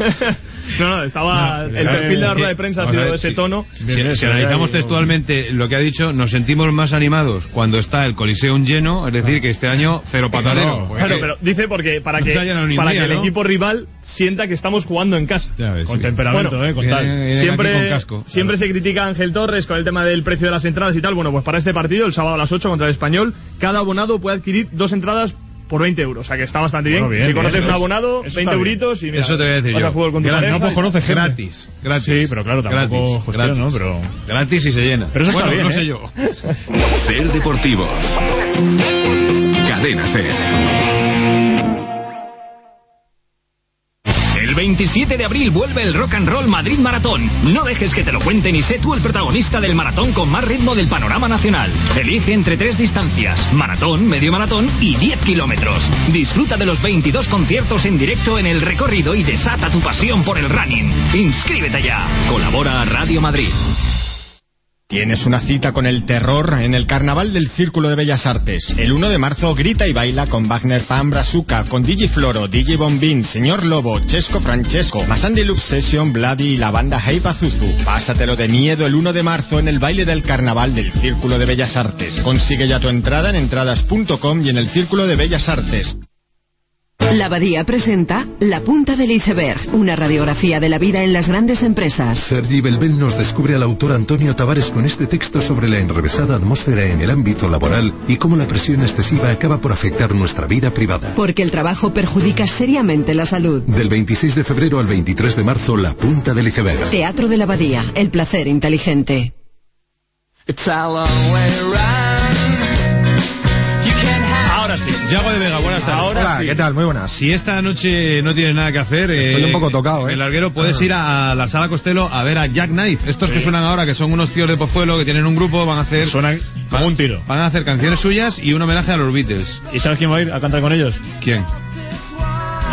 No, no, estaba... No, el perfil de la rueda de prensa ha sido de ese si, tono. Si, si, si analizamos textualmente lo que ha dicho, nos sentimos más animados cuando está el Coliseum lleno, es decir, que este año cero patalero. No, claro, pero dice porque para que, no para día, que el ¿no? equipo rival sienta que estamos jugando en casa. Ves, con sí. temperamento, bueno, eh, con tal. Viene, viene siempre con casco, siempre claro. Se critica a Ángel Torres con el tema del precio de las entradas y tal. Bueno, pues para este partido, el sábado a las ocho contra el Español, cada abonado puede adquirir dos entradas por veinte euros, o sea que está bastante bien. Bueno, bien si conoces bien, un abonado, veinte euritos y mira, eso te voy a decir vas yo. a fútbol con tu Gratis, pareja, no, pues conoces gratis, gratis. Sí, pero claro, tampoco gratis, cuestión, gratis. ¿no? Pero gratis y se llena. Pero eso bueno, está bien, no ¿eh? sé yo. Ser Deportivos. Cadena Ser. El veintisiete de abril vuelve el Rock and Roll Madrid Maratón. No dejes que te lo cuenten y sé tú el protagonista del maratón con más ritmo del panorama nacional. Elige entre tres distancias: maratón, medio maratón y diez kilómetros. Disfruta de los veintidós conciertos en directo en el recorrido y desata tu pasión por el running. Inscríbete ya. Colabora Radio Madrid. Tienes una cita con el terror en el Carnaval del Círculo de Bellas Artes. El uno de marzo grita y baila con Wagner Fan Brazuca, con D J Floro, D J Bombín, Señor Lobo, Chesco Francesco, Masandi Loop Session, Vladi y la banda Hey Pazuzu. Pásatelo de miedo el uno de marzo en el baile del Carnaval del Círculo de Bellas Artes. Consigue ya tu entrada en entradas punto com y en el Círculo de Bellas Artes. La Abadía presenta La Punta del Iceberg, una radiografía de la vida en las grandes empresas. Sergi Belbel nos descubre al autor Antonio Tavares con este texto sobre la enrevesada atmósfera en el ámbito laboral y cómo la presión excesiva acaba por afectar nuestra vida privada. Porque el trabajo perjudica seriamente la salud. Del veintiséis de febrero al veintitrés de marzo, La Punta del Iceberg. Teatro de la Abadía, el placer inteligente. It's a long way around. Ahora sí. Yago de Vega, buenas tardes. Ahora Hola, sí. ¿qué tal? Muy buenas. Si esta noche no tienes nada que hacer, estoy eh, un poco tocado, ¿eh? El larguero, puedes ah. ir a la Sala Costello a ver a Jack Knife. Estos sí. que suenan ahora, que son unos tíos de Pozuelo que tienen un grupo, van a hacer... Suenan como un tiro. Van a hacer canciones suyas y un homenaje a los Beatles. ¿Y sabes quién va a ir a cantar con ellos? ¿Quién?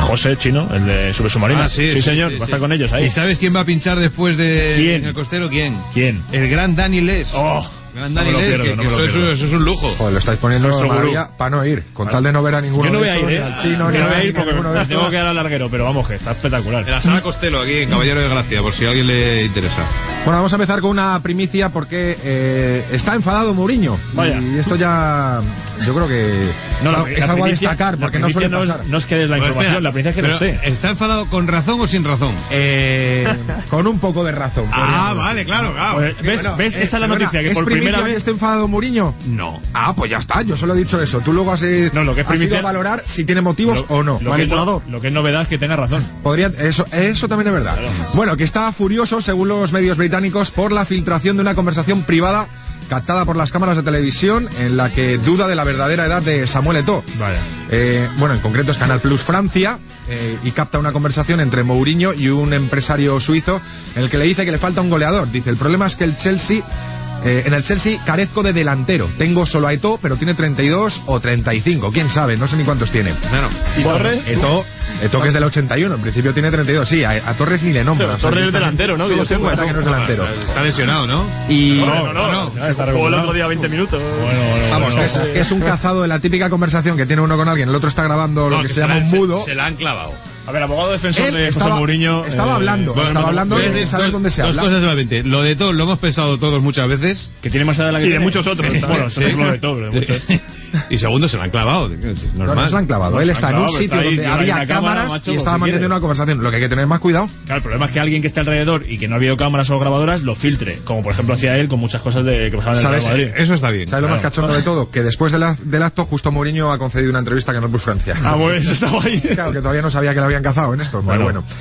José Chino, el de Super Submarina. Ah, sí, sí, sí, señor, sí, va a sí. estar con ellos ahí. ¿Y sabes quién va a pinchar después de ¿Quién? en el costero? ¿Quién? ¿Quién? El gran Dani Les. Oh, gran no Dani me lo Les, pierdo, que, no que me lo eso, pierdo. eso es un lujo. Joder, lo estáis poniendo Nuestro maravilla para no ir, con tal de no ver a ninguno Yo no de voy a estos, ir, ni ¿eh? al chino, ni Yo no a voy a ir porque ninguno de me estos. tengo que ir al larguero, pero vamos, que está espectacular. En la sala Costello, aquí en Caballero de Gracia, por si a alguien le interesa. Bueno, vamos a empezar con una primicia porque eh, está enfadado Mourinho. Vaya. Y esto ya, yo creo que No, es, la- al- es la algo a primicia- destacar, la porque no primicia suele no es- pasar. no es que des la Pues información, espera, la primicia es que no pero, esté. ¿está enfadado con razón o sin razón? Eh, con un poco de razón. Ah, podríamos vale, decir. claro, claro. Pues, ¿Ves? Bueno, ¿Ves? eh, Esa es la perdona, noticia, que ¿es por primicia primera que vez... esté enfadado Mourinho? No. Ah, pues ya está, yo solo he dicho eso. Tú luego has, eh, No, lo que es has primicia- ido a valorar si tiene motivos Lo- o no. Lo que, es, Manipulador. lo que es novedad es que tenga razón. Podría, eso, eso también es verdad. Claro. Bueno, que está furioso, según los medios británicos, por la filtración de una conversación privada captada por las cámaras de televisión en la que duda de la verdadera edad de Samuel Eto'o. Vaya. Eh, bueno, en concreto es Canal Plus Francia eh, y capta una conversación entre Mourinho y un empresario suizo en el que le dice que le falta un goleador. Dice, el problema es que el Chelsea... Eh, en el Chelsea carezco de delantero. Tengo solo a Eto'o, pero tiene treinta y dos o treinta y cinco. ¿Quién sabe? No sé ni cuántos tiene. Bueno, ¿Y Torres? Eto'o, Eto'o que es del ochenta y uno. En principio tiene treinta y dos. Sí, a, a Torres ni le nombro. Pero Torres es delantero, ¿no? Solo Yo sé, tengo en cuenta bueno, que no es delantero. está lesionado, ¿no? Y... No, no, no. no, está Jugó el regulado. otro día veinte minutos. Bueno, bueno, Vamos, bueno. que es, que es un cazado de la típica conversación que tiene uno con alguien, el otro está grabando lo No, que, que se llama la- un mudo. Se la han clavado. A ver, abogado defensor Él de José estaba, Mourinho... estaba eh, hablando, bueno, estaba no, hablando Dos- de saber dos- dónde se dos habla. cosas solamente. Lo de todo lo hemos pensado todos muchas veces. Que tiene más edad de la que Y de tiene. muchos otros Sí. también. Bueno, sí, es lo de todo, de muchos. Y segundo, se la han clavado. Normal. No, no se lo han clavado. No, Él se está han en un clavado, sitio pero está ahí, donde lleva ahí había una cámara, cámaras macho, y pues, estaba si manteniendo quiere. una conversación. Lo que hay que tener más cuidado. Claro, el problema es que alguien que esté alrededor y que no ha habido cámaras o grabadoras lo filtre, como por ejemplo hacía él con muchas cosas de que pasaban en el Real ¿Sabes? Madrid. Eso está bien. ¿Sabes lo más Claro. cachondo de todo? Que después de la- del acto, justo Mourinho ha concedido una entrevista a Canal Plus Francia. Ah, pues estaba ahí. Claro, que todavía no sabía que lo habían cazado en esto. Pero Bueno. bueno.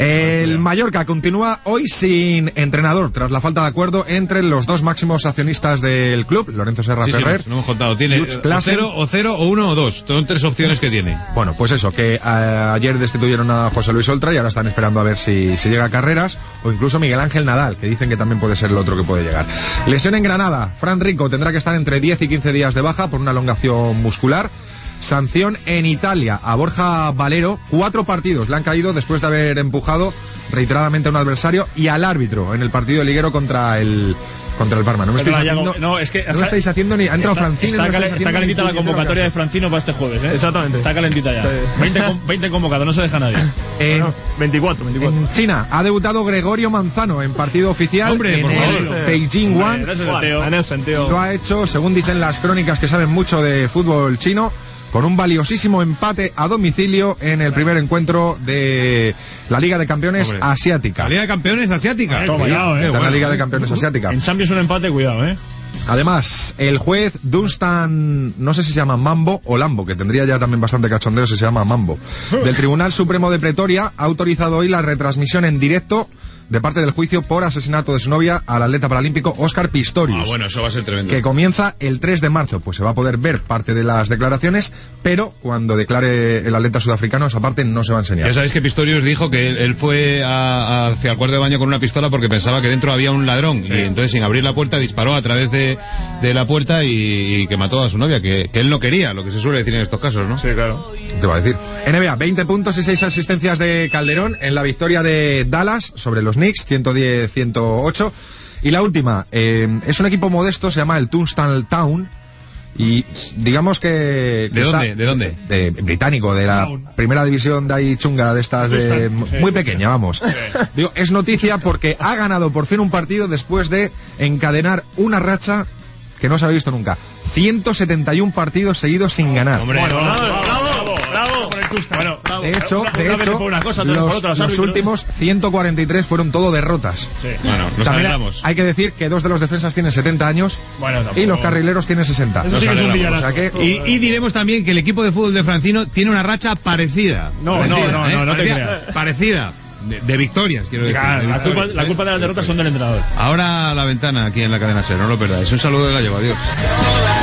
El Mallorca continúa hoy sin entrenador, tras la falta de acuerdo entre los dos máximos accionistas del club, Lorenzo Serra Sí, sí, Ferrer. lo hemos contado. Tiene Lutz o Klaassen. cero, o cero, o uno, o dos. Son tres opciones que tiene. Bueno, pues eso, que eh, ayer destituyeron a José Luis Oltra y ahora están esperando a ver si, si llega a Carreras o incluso Miguel Ángel Nadal, que dicen que también puede ser el otro que puede llegar. Lesión en Granada. Fran Rico tendrá que estar entre diez y quince días de baja por una elongación muscular. Sanción en Italia a Borja Valero. Cuatro partidos le han caído después de haber empujado reiteradamente a un adversario y al árbitro en el partido de liguero contra el contra el Parma. No me estáis Perdona, Yago, haciendo, no, es que no me estáis haciendo ni... Ha entrado está, Francino y está, no me cale- estáis está haciendo calentita ni la puñetero convocatoria de caso. Francino para este jueves, ¿eh? Exactamente. Está calentita ya. Sí. veinte, con- veinte convocados, no se deja nadie. En- Bueno, veinticuatro, veinticuatro. En China ha debutado Gregorio Manzano en partido oficial Hombre, en por el favor. Beijing Hombre, One. ese es el Teo. En ese sentido. Lo ha hecho, según dicen las crónicas que saben mucho de fútbol chino, con un valiosísimo empate a domicilio en el primer encuentro de la Liga de Campeones Hombre. Asiática. La Liga de Campeones Asiática. Eh, cuidado, eh. Está en la bueno. Liga de Campeones Asiática. En Champions un empate, cuidado, ¿eh? Además, el juez Dunstan, no sé si se llama Mambo o Lambo, que tendría ya también bastante cachondeo si se llama Mambo, del Tribunal Supremo de Pretoria, ha autorizado hoy la retransmisión en directo de parte del juicio por asesinato de su novia al atleta paralímpico Óscar Pistorius. Ah, bueno, eso va a ser tremendo. Que comienza el tres de marzo. Pues se va a poder ver parte de las declaraciones, pero cuando declare el atleta sudafricano, esa parte no se va a enseñar. Ya sabéis que Pistorius dijo que él, él fue a- a- hacia el cuarto de baño con una pistola porque pensaba que dentro había un ladrón. Y entonces, sin abrir la puerta, disparó a través de, de la puerta y, y que mató a su novia, que, que él no quería, lo que se suele decir en estos casos, ¿no? Sí, claro. ¿Qué va a decir? N B A, veinte puntos y seis asistencias de Calderón en la victoria de Dallas sobre los Knicks, ciento diez a ciento ocho. Y la última, eh, es un equipo modesto, se llama el Tunstall Town. Y digamos que... ¿De está- dónde? ¿De dónde? De, británico, de la primera división de ahí chunga, de estas de... Muy pequeña, vamos. Digo, es noticia porque ha ganado por fin un partido después de encadenar una racha que no se había visto nunca. ciento setenta y uno partidos seguidos sin ganar. Hombre, Bueno, no. bravo, bravo, bravo por el Tusta. Bueno, bravo. De hecho, Una- de una vez hecho por una cosa, otra vez por los, otra, los los árbitros. últimos ciento cuarenta y tres fueron todo derrotas. Sí. Bueno, nos También alegramos. hay que decir que dos de los defensas tienen setenta años Bueno, tampoco- y los carrileros tienen sesenta. Eso Nos sí que es un alegramos. villanazo. O sea que- Y, y diremos también que el equipo de fútbol de Francino tiene una racha parecida. No, Parecida, no, no, ¿eh? no, no te Parecida, creas. Parecida. De, de victorias, quiero decir. Claro, de la, victorias. culpa, la culpa de las derrotas son del entrenador. Ahora la ventana aquí en la cadena SER, no lo perdáis. Un saludo de Gallego, adiós.